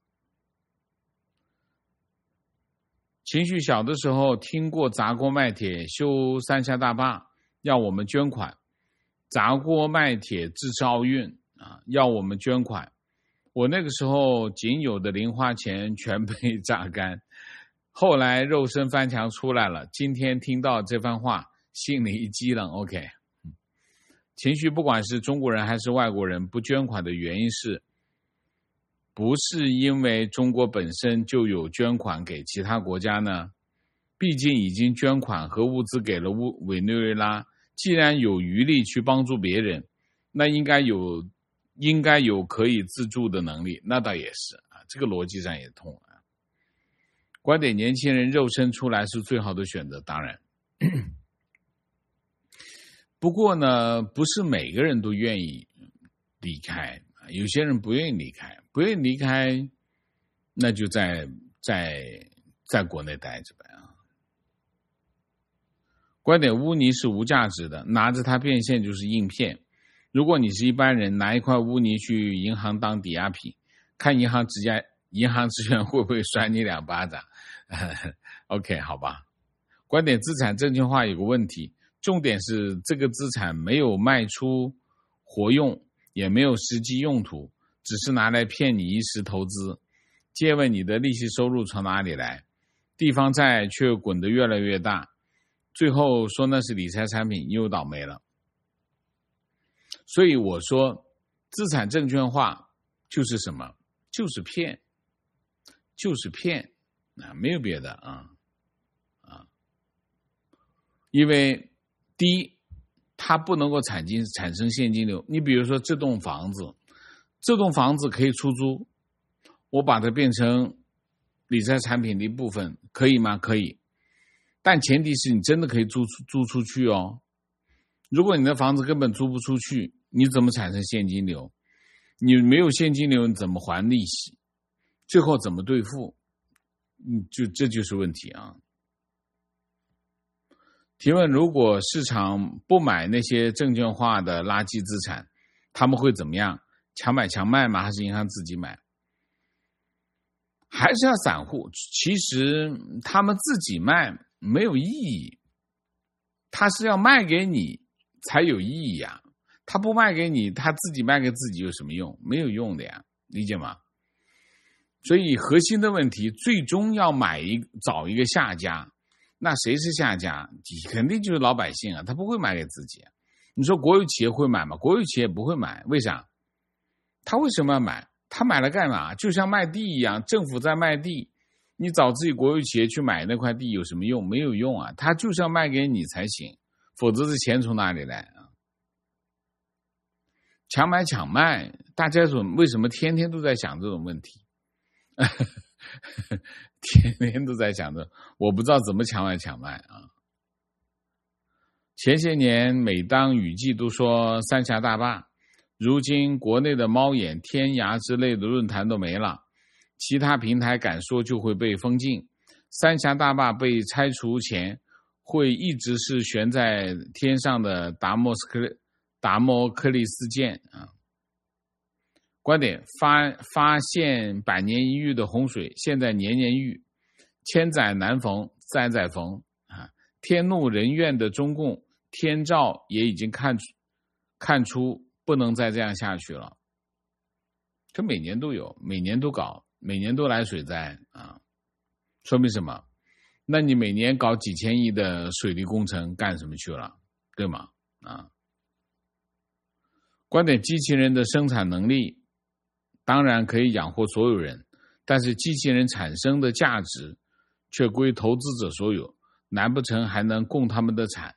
情绪小的时候听过砸锅卖铁修三峡大坝，要我们捐款；砸锅卖铁支持奥运啊，要我们捐款。我那个时候仅有的零花钱全被榨干，后来肉身翻墙出来了。今天听到这番话，心里一激灵。OK， 情绪不管是中国人还是外国人，不捐款的原因是，不是因为中国本身就有捐款给其他国家呢？毕竟已经捐款和物资给了委内瑞拉，既然有余力去帮助别人，那应该有可以自助的能力，那倒也是啊，这个逻辑上也通啊。观点：年轻人肉身出来是最好的选择，当然。不过呢，不是每个人都愿意离开，有些人不愿意离开，那就在国内待着呗啊。观点：污泥是无价值的，拿着它变现就是硬骗。如果你是一般人，拿一块污泥去银行当抵押品，看银行职员会不会甩你2巴掌？OK， 好吧。观点：资产证券化有个问题，重点是这个资产没有卖出活用，也没有实际用途，只是拿来骗你一时投资。借问你的利息收入从哪里来？地方债却滚得越来越大，最后说那是理财产品，又倒霉了。所以我说，资产证券化就是什么？就是骗啊，没有别的啊。因为第一，它不能够产生现金流。你比如说这栋房子可以出租，我把它变成理财产品的一部分，可以吗？可以，但前提是你真的可以租出去哦。如果你的房子根本租不出去，你怎么产生现金流？你没有现金流，你怎么还利息？最后怎么兑付？这就是问题啊。提问：如果市场不买那些证券化的垃圾资产，他们会怎么样？强买强卖吗？还是银行自己买？还是要散户？其实他们自己卖没有意义，他是要卖给你才有意义呀。他不卖给你，他自己卖给自己有什么用？没有用的呀，理解吗？所以核心的问题，最终要找一个下家。那谁是下家？肯定就是老百姓啊，他不会买给自己。你说国有企业会买吗？国有企业不会买，为啥？他为什么要买？他买了干嘛？就像卖地一样，政府在卖地，你找自己国有企业去买那块地有什么用？没有用啊，他就是要卖给你才行，否则这钱从哪里来啊？强买强卖，大家为什么天天都在想这种问题？天天都在想着，我不知道怎么强买强卖啊。前些年每当雨季都说三峡大坝，如今国内的猫眼、天涯之类的论坛都没了，其他平台敢说就会被封禁。三峡大坝被拆除前，会一直是悬在天上的达摩克利斯剑啊。观点：发现百年一遇的洪水，现在年年遇， 千载难逢，载载逢啊！天怒人怨的中共，天照也已经看出不能再这样下去了。这每年都有，每年都搞，每年都来水灾啊！说明什么？那你每年搞几千亿的水利工程干什么去了？对吗？啊！观点机器人的生产能力当然可以养活所有人，但是机器人产生的价值却归投资者所有，难不成还能供他们的产？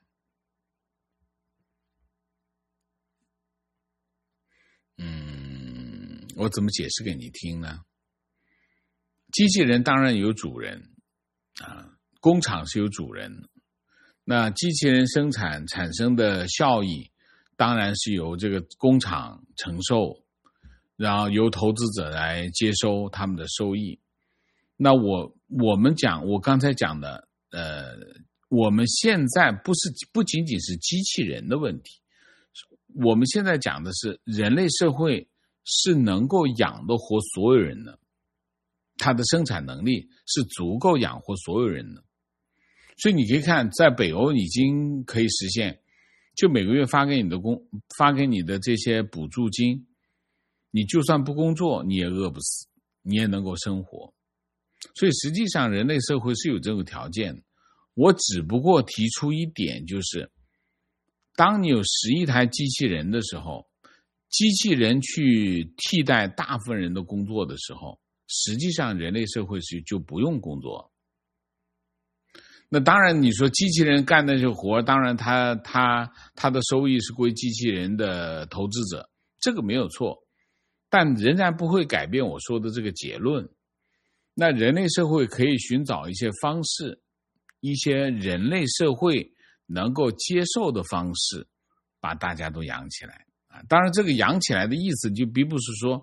我怎么解释给你听呢？机器人当然有主人啊，工厂是有主人，那机器人生产产生的效益当然是由这个工厂承受，然后由投资者来接收他们的收益。那我刚才讲的我们现在不仅仅是机器人的问题，我们现在讲的是人类社会是能够养得活所有人的，它的生产能力是足够养活所有人的。所以你可以看，在北欧已经可以实现，就每个月发给你的这些补助金，你就算不工作你也饿不死，你也能够生活。所以实际上人类社会是有这个条件的。我只不过提出一点，就是当你有11台机器人的时候，机器人去替代大部分人的工作的时候，实际上人类社会就不用工作。那当然你说机器人干的这活，当然他的收益是归机器人的投资者，这个没有错，但仍然不会改变我说的这个结论。那人类社会可以寻找一些方式，一些人类社会能够接受的方式，把大家都养起来啊！当然这个养起来的意思就并不是说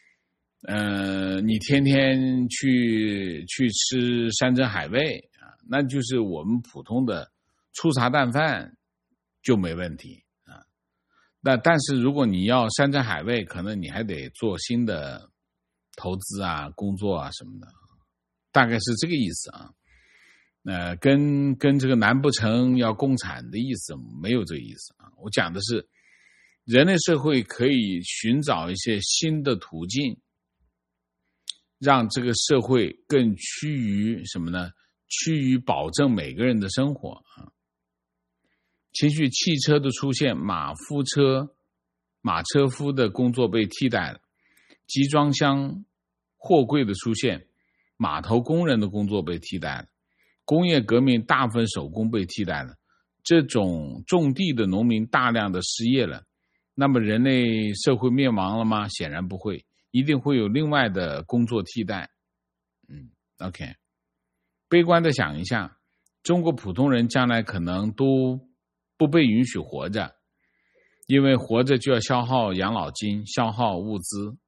你天天去吃山珍海味啊，那就是我们普通的粗茶淡饭就没问题啊。但是如果你要山珍海味，可能你还得做新的投资啊、工作啊什么的，大概是这个意思啊。跟这个难不成要共产的意思没有这个意思啊。我讲的是人类社会可以寻找一些新的途径，让这个社会更趋于什么呢？趋于保证每个人的生活啊。情绪汽车的出现，马车夫的工作被替代了；集装箱货柜的出现，码头工人的工作被替代了；工业革命大部分手工被替代了，这种种地的农民大量的失业了。那么人类社会灭亡了吗？显然不会，一定会有另外的工作替代。OK， 悲观的想一下，中国普通人将来可能都不被允许活着，因为活着就要消耗养老金，消耗物资。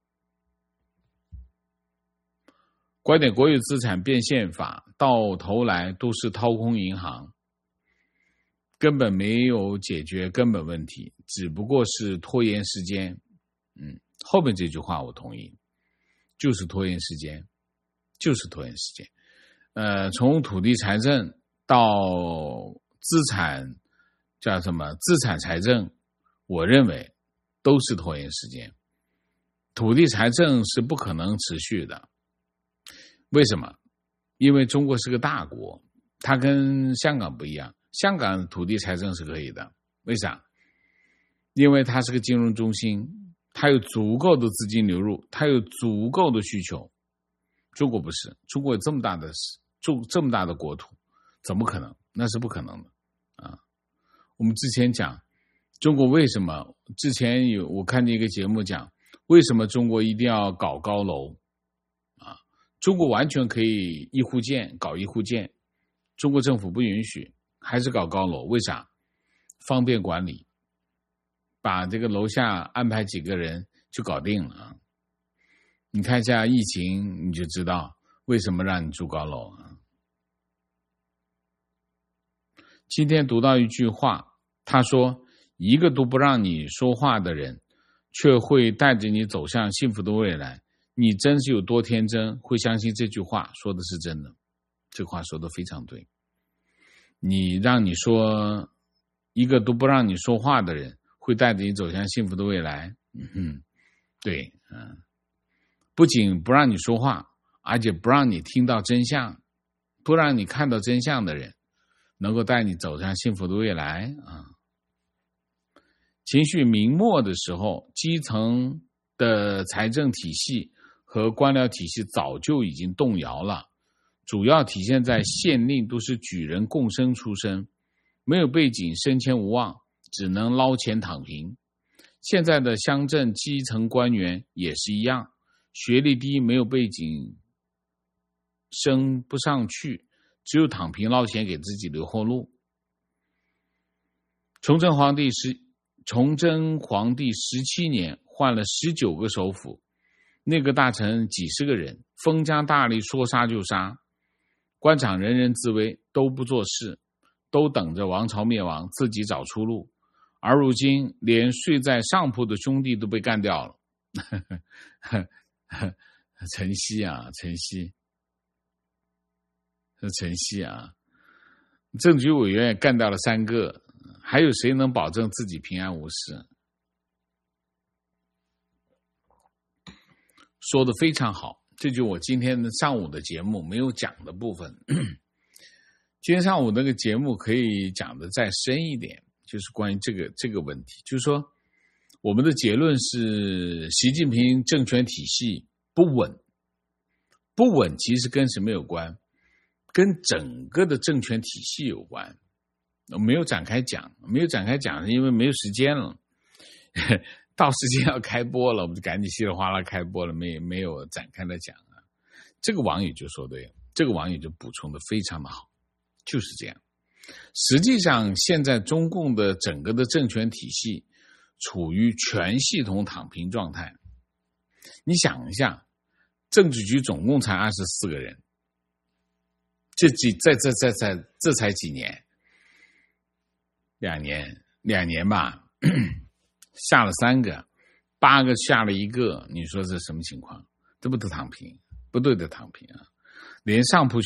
观点国有资产变现法到头来都是掏空银行，根本没有解决根本问题，只不过是拖延时间。后面这句话我同意，就是拖延时间，就是拖延时间。从土地财政到资产叫什么资产财政，我认为都是拖延时间。土地财政是不可能持续的，为什么？因为中国是个大国，它跟香港不一样，香港土地财政是可以的，为啥？因为它是个金融中心，它有足够的资金流入，它有足够的需求。中国不是，中国有这么大的国土，怎么可能？那是不可能的啊！我们之前讲中国为什么，之前我看见一个节目讲，为什么中国一定要搞高楼啊？中国完全可以搞一户建，中国政府不允许，还是搞高楼，为啥？方便管理，把这个楼下安排几个人就搞定了啊！你看一下疫情，你就知道为什么让你住高楼啊。今天读到一句话，他说一个都不让你说话的人，却会带着你走向幸福的未来，你真是有多天真，会相信这句话说的是真的。 这话说得非常对。你让你说一个都不让你说话的人会带着你走向幸福的未来，对，不仅不让你说话，而且不让你听到真相，不让你看到真相的人能够带你走向幸福的未来啊。情绪明末的时候，基层的财政体系和官僚体系早就已经动摇了，主要体现在县令都是举人共生出身，没有背景，升迁无望，只能捞钱躺平。现在的乡镇基层官员也是一样，学历低，没有背景，升不上去，只有躺平捞钱给自己留后路。崇祯皇帝17年换了19个首辅，内阁大臣几十个人，封疆大吏说杀就杀，官场人人自危，都不做事，都等着王朝灭亡，自己找出路。而如今连睡在上铺的兄弟都被干掉了。晨曦啊，晨曦啊，政局委员也干掉了3个，还有谁能保证自己平安无事？说得非常好，这就是我今天上午的节目没有讲的部分。今天上午那个节目可以讲的再深一点，就是关于这个问题，就是说我们的结论是习近平政权体系不稳其实跟什么有关？跟整个的政权体系有关。没有展开讲是因为没有时间了。到时间要开播了，我们就赶紧稀里哗啦开播了，没有展开的讲啊。这个网友就说对了，这个网友就补充的非常的好，就是这样。实际上现在中共的整个的政权体系处于全系统躺平状态。你想一下，政治局总共才24个人，这才几年，2年吧，下了3个，8个下了1个，你说这什么情况？这不得躺平？不对的躺平啊！连上铺的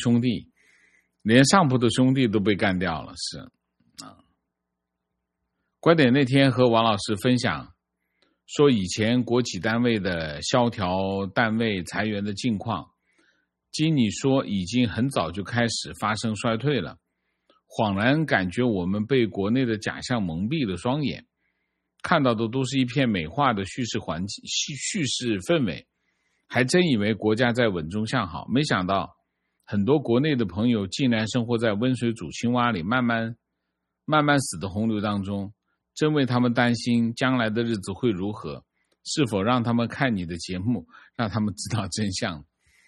兄弟都被干掉了，是啊。观点那天和王老师分享说，以前国企单位的萧条单位裁员的境况，经你说已经很早就开始发生衰退了。恍然感觉我们被国内的假象蒙蔽了双眼，看到的都是一片美化的叙事氛围，还真以为国家在稳中向好，没想到很多国内的朋友竟然生活在温水煮青蛙里，慢慢死的洪流当中，真为他们担心将来的日子会如何，是否让他们看你的节目，让他们知道真相。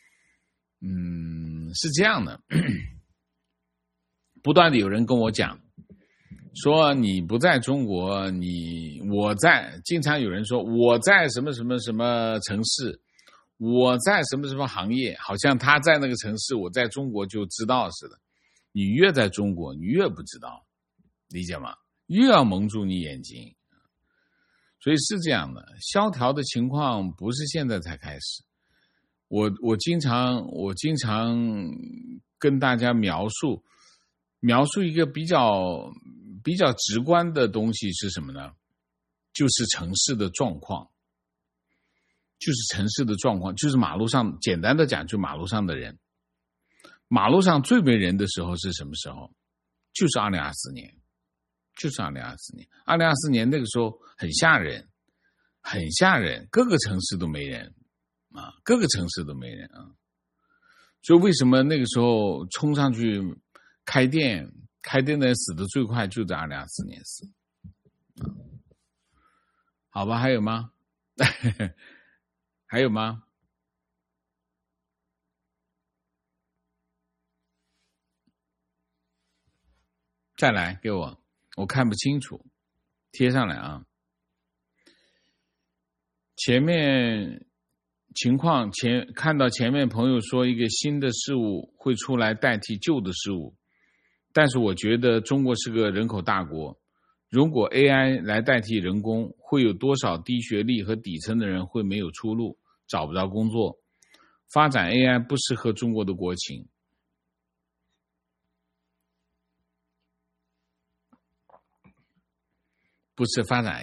是这样的，不断的有人跟我讲说，你不在中国，我在，经常有人说我在什么什么什么城市，我在什么什么行业，好像他在那个城市，我在中国就知道似的。你越在中国，你越不知道，理解吗？越要蒙住你眼睛。所以是这样的，萧条的情况不是现在才开始。我经常跟大家描述一个比较直观的东西是什么呢？就是城市的状况，就是马路上，简单的讲，就马路上的人。马路上最没人的时候是什么时候？就是2024年。2024年那个时候很吓人，各个城市都没人啊，所以为什么那个时候冲上去开店的人死的最快，就在2024年死。好吧，还有吗？还有吗？再来给我看不清楚，贴上来啊。前面情况看到前面朋友说一个新的事物会出来代替旧的事物，但是我觉得中国是个人口大国，如果 AI 来代替人工，会有多少低学历和底层的人会没有出路，找不到工作？发展 AI 不适合中国的国情。 不是发展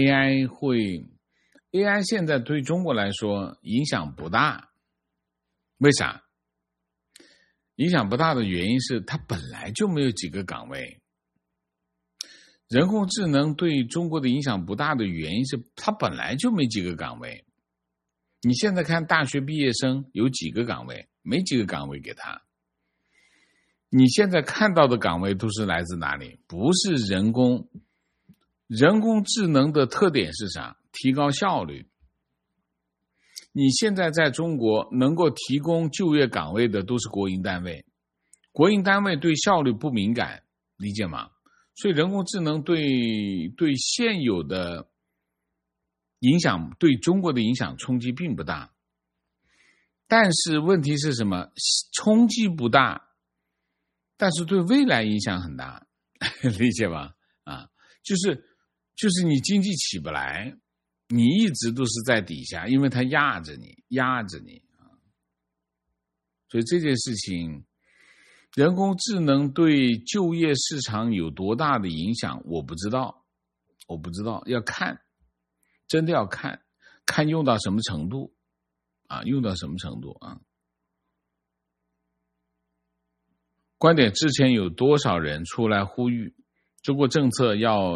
AI 现在对中国来说影响不大。为啥？影响不大的原因是它本来就没有几个岗位。人工智能对中国的影响不大的原因是它本来就没几个岗位。你现在看大学毕业生有几个岗位？没几个岗位给他。你现在看到的岗位都是来自哪里？不是人工。人工智能的特点是啥？提高效率。你现在在中国能够提供就业岗位的都是国营单位，国营单位对效率不敏感，理解吗？所以人工智能对现有的影响，对中国的影响冲击并不大。但是问题是什么？冲击不大，但是对未来影响很大，理解吧？就是你经济起不来，你一直都是在底下，因为它压着你。所以这件事情，人工智能对就业市场有多大的影响，我不知道，要看，真的要看用到什么程度啊，观点之前有多少人出来呼吁中国政策要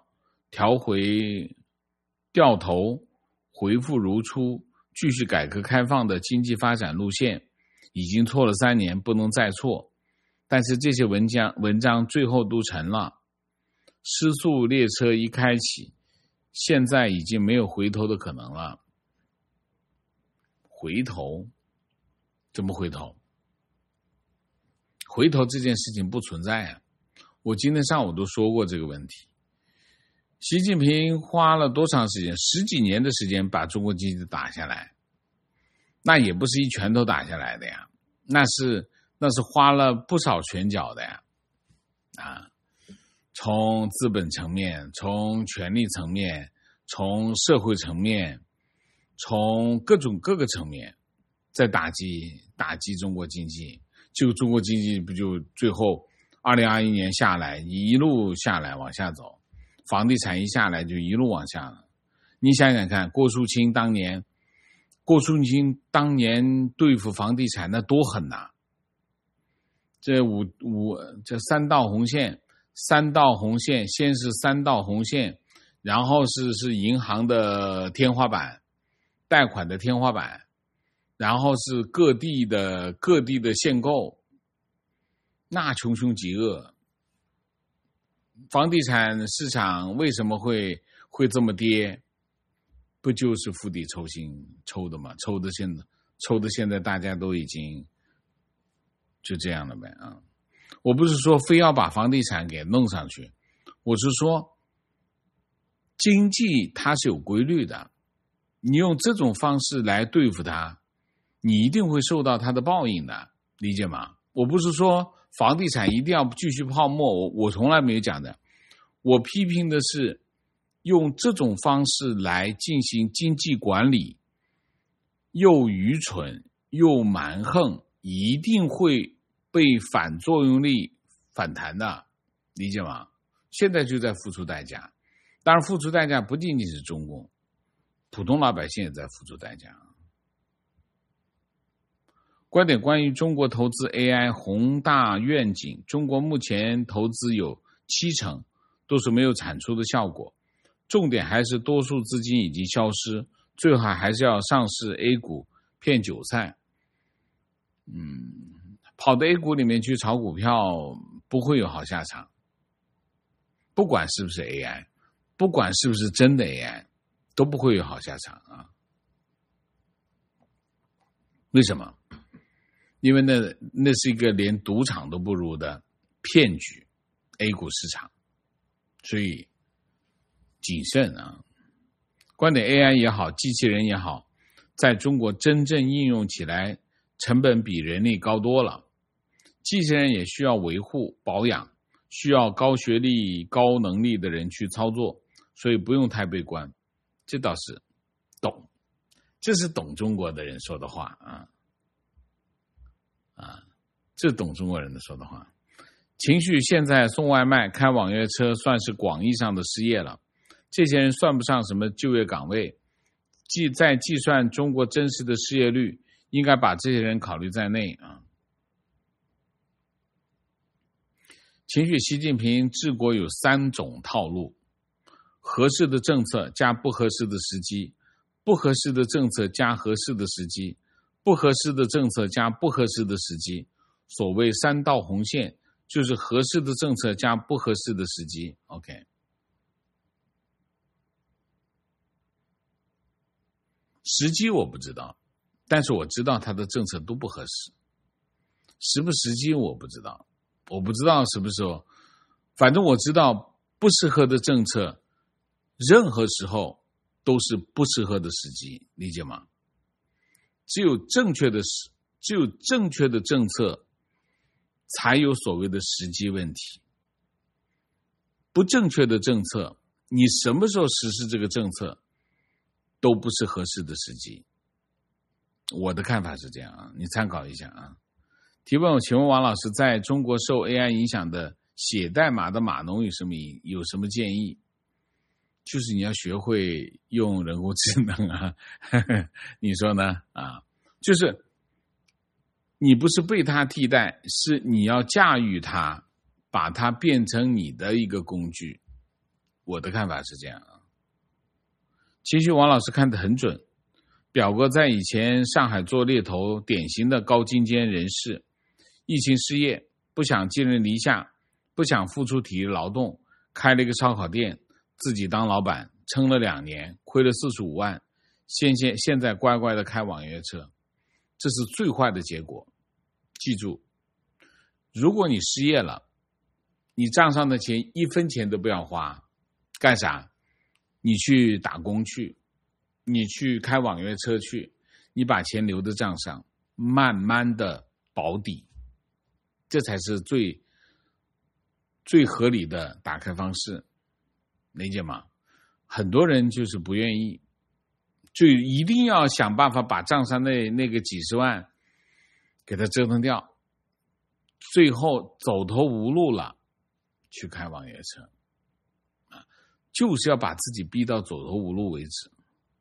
掉头回复如初，继续改革开放的经济发展路线，已经错了3年，不能再错。但是这些文章最后都成了，失速列车一开启，现在已经没有回头的可能了。回头？怎么回头？回头这件事情不存在啊！我今天上午都说过这个问题。习近平花了多长时间？10几年的时间把中国经济打下来，那也不是一拳头打下来的呀，那是花了不少拳脚的呀，从资本层面，从权力层面，从社会层面，从各个层面，在打击中国经济。就中国经济不就最后2021年下来，一路下来往下走。房地产一下来就一路往下了。你想想看，郭树清当年对付房地产那多狠呐！这3道红线，先是3道红线，然后是银行的天花板，贷款的天花板，然后是各地的限购，那穷凶极恶。房地产市场为什么会这么跌？不就是釜底抽薪抽的吗？抽的现在大家都已经就这样了呗啊！我不是说非要把房地产给弄上去，我是说经济它是有规律的，你用这种方式来对付它，你一定会受到它的报应的，理解吗？我不是说房地产一定要继续泡沫，我从来没有讲的。我批评的是用这种方式来进行经济管理，又愚蠢又蛮横，一定会被反作用力反弹的，理解吗？现在就在付出代价。当然付出代价不仅仅是中共，普通老百姓也在付出代价。观点关于中国投资 AI 宏大愿景，中国目前投资有70%都是没有产出的效果，重点还是多数资金已经消失，最好还是要上市 A 股骗韭菜。跑到 A 股里面去炒股票不会有好下场，不管是不是 AI， 不管是不是真的 AI， 都不会有好下场啊！为什么？因为那是一个连赌场都不如的骗局 ，A 股市场，所以谨慎啊！观点 AI 也好，机器人也好，在中国真正应用起来，成本比人力高多了。机器人也需要维护保养，需要高学历、高能力的人去操作，所以不用太悲观。这倒是懂，这是懂中国的人说的话啊。这懂中国人的说的话。情绪现在送外卖、开网约车算是广义上的失业了， 这些人算不上什么就业岗位，在计算中国真实的失业率，应该把这些人考虑在内啊。情绪习近平治国有3种套路：合适的政策加不合适的时机，不合适的政策加合适的时机，不合适的政策加不合适的时机。所谓3道红线，就是合适的政策加不合适的时机。OK， 时机我不知道，但是我知道他的政策都不合适。时不时机我不知道，我不知道什么时候，反正我知道不适合的政策，任何时候都是不适合的时机，理解吗？只有正确的政策，才有所谓的时机问题。不正确的政策，你什么时候实施这个政策，都不是合适的时机。我的看法是这样啊，你参考一下啊。提问：请问王老师，在中国受 AI 影响的写代码的码农有什么建议？就是你要学会用人工智能啊，你说呢？啊，就是你不是被它替代，是你要驾驭它，把它变成你的一个工具。我的看法是这样啊。其实王老师看得很准，表哥在以前上海做猎头，典型的高精尖人士，疫情失业，不想寄人篱下，不想付出体力劳动，开了一个烧烤店，自己当老板，撑了2年，亏了45万，现在乖乖的开网约车，这是最坏的结果。记住，如果你失业了，你账上的钱1分钱都不要花，干啥？你去打工去，你去开网约车去，你把钱留在账上，慢慢的保底，这才是最合理的打开方式，理解吗？很多人就是不愿意，就一定要想办法把账上那个几十万给它折腾掉，最后走投无路了，去开网约车，就是要把自己逼到走投无路为止。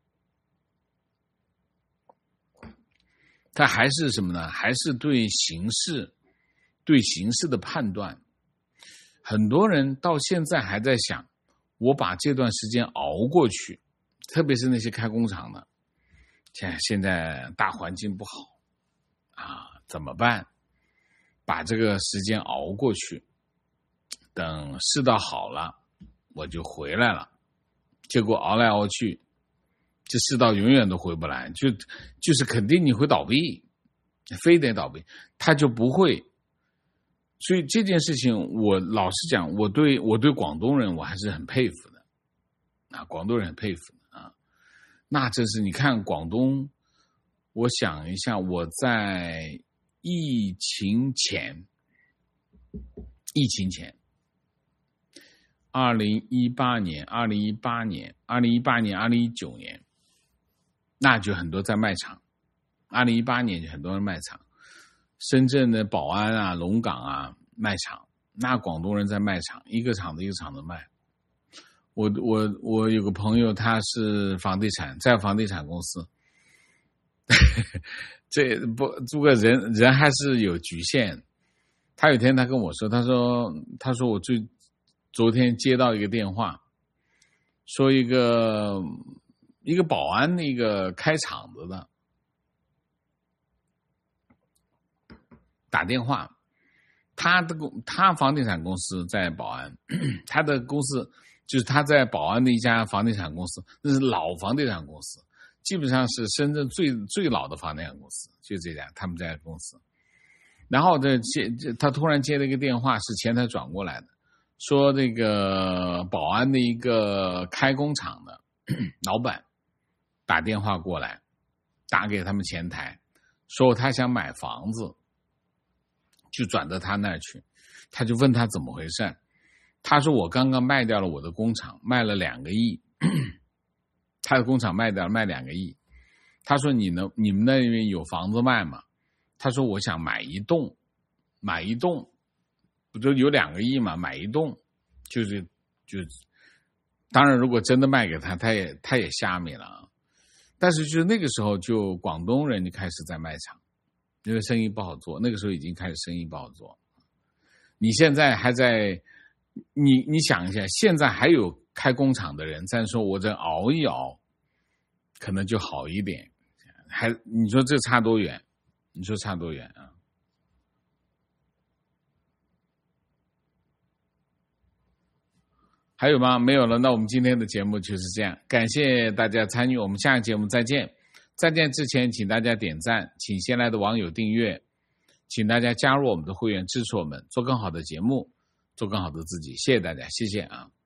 他还是什么呢？还是对形势的判断。很多人到现在还在想，我把这段时间熬过去，特别是那些开工厂的，现在大环境不好啊，怎么办？把这个时间熬过去，等世道好了，我就回来了。结果熬来熬去，这世道永远都回不来，就是肯定你会倒闭，非得倒闭，他就不会。所以这件事情，我老实讲，我对广东人我还是很佩服的啊，广东人很佩服的啊。那这是你看广东，我想一下，我在疫情前2018年、2019年，那就很多在卖场。2018年就很多人卖场，深圳的宝安啊、龙岗啊卖场，那广东人在卖场，一个厂子一个厂子卖。我有个朋友，他是房地产，在房地产公司，这个人还是有局限。他有一天他跟我说，他说我昨天接到一个电话，说一个保安那个开厂子的打电话，他房地产公司在宝安，他的公司就是他在宝安的一家房地产公司，那是老房地产公司，基本上是深圳最老的房地产公司，就这家他们这家公司。然后他突然接了一个电话，是前台转过来的，说那个宝安的一个开工厂的老板打电话过来，打给他们前台，说他想买房子，就转到他那儿去。他就问他怎么回事，他说我刚刚卖掉了我的工厂，卖了2个亿，他的工厂卖掉了，卖2个亿。他说你们那边有房子卖吗？他说我想买一栋，不就有2个亿嘛，买一栋，就当然，如果真的卖给他，他也虾米了啊。但是就是那个时候，就广东人就开始在卖场，因为生意不好做，那个时候已经开始生意不好做。你现在还在，你想一下，现在还有开工厂的人，再说我这熬一熬，可能就好一点。你说这差多远？你说差多远啊？还有吗？没有了。那我们今天的节目就是这样，感谢大家参与，我们下个节目再见。再见之前，请大家点赞，请新来的网友订阅，请大家加入我们的会员，支持我们做更好的节目，做更好的自己。谢谢大家，谢谢啊。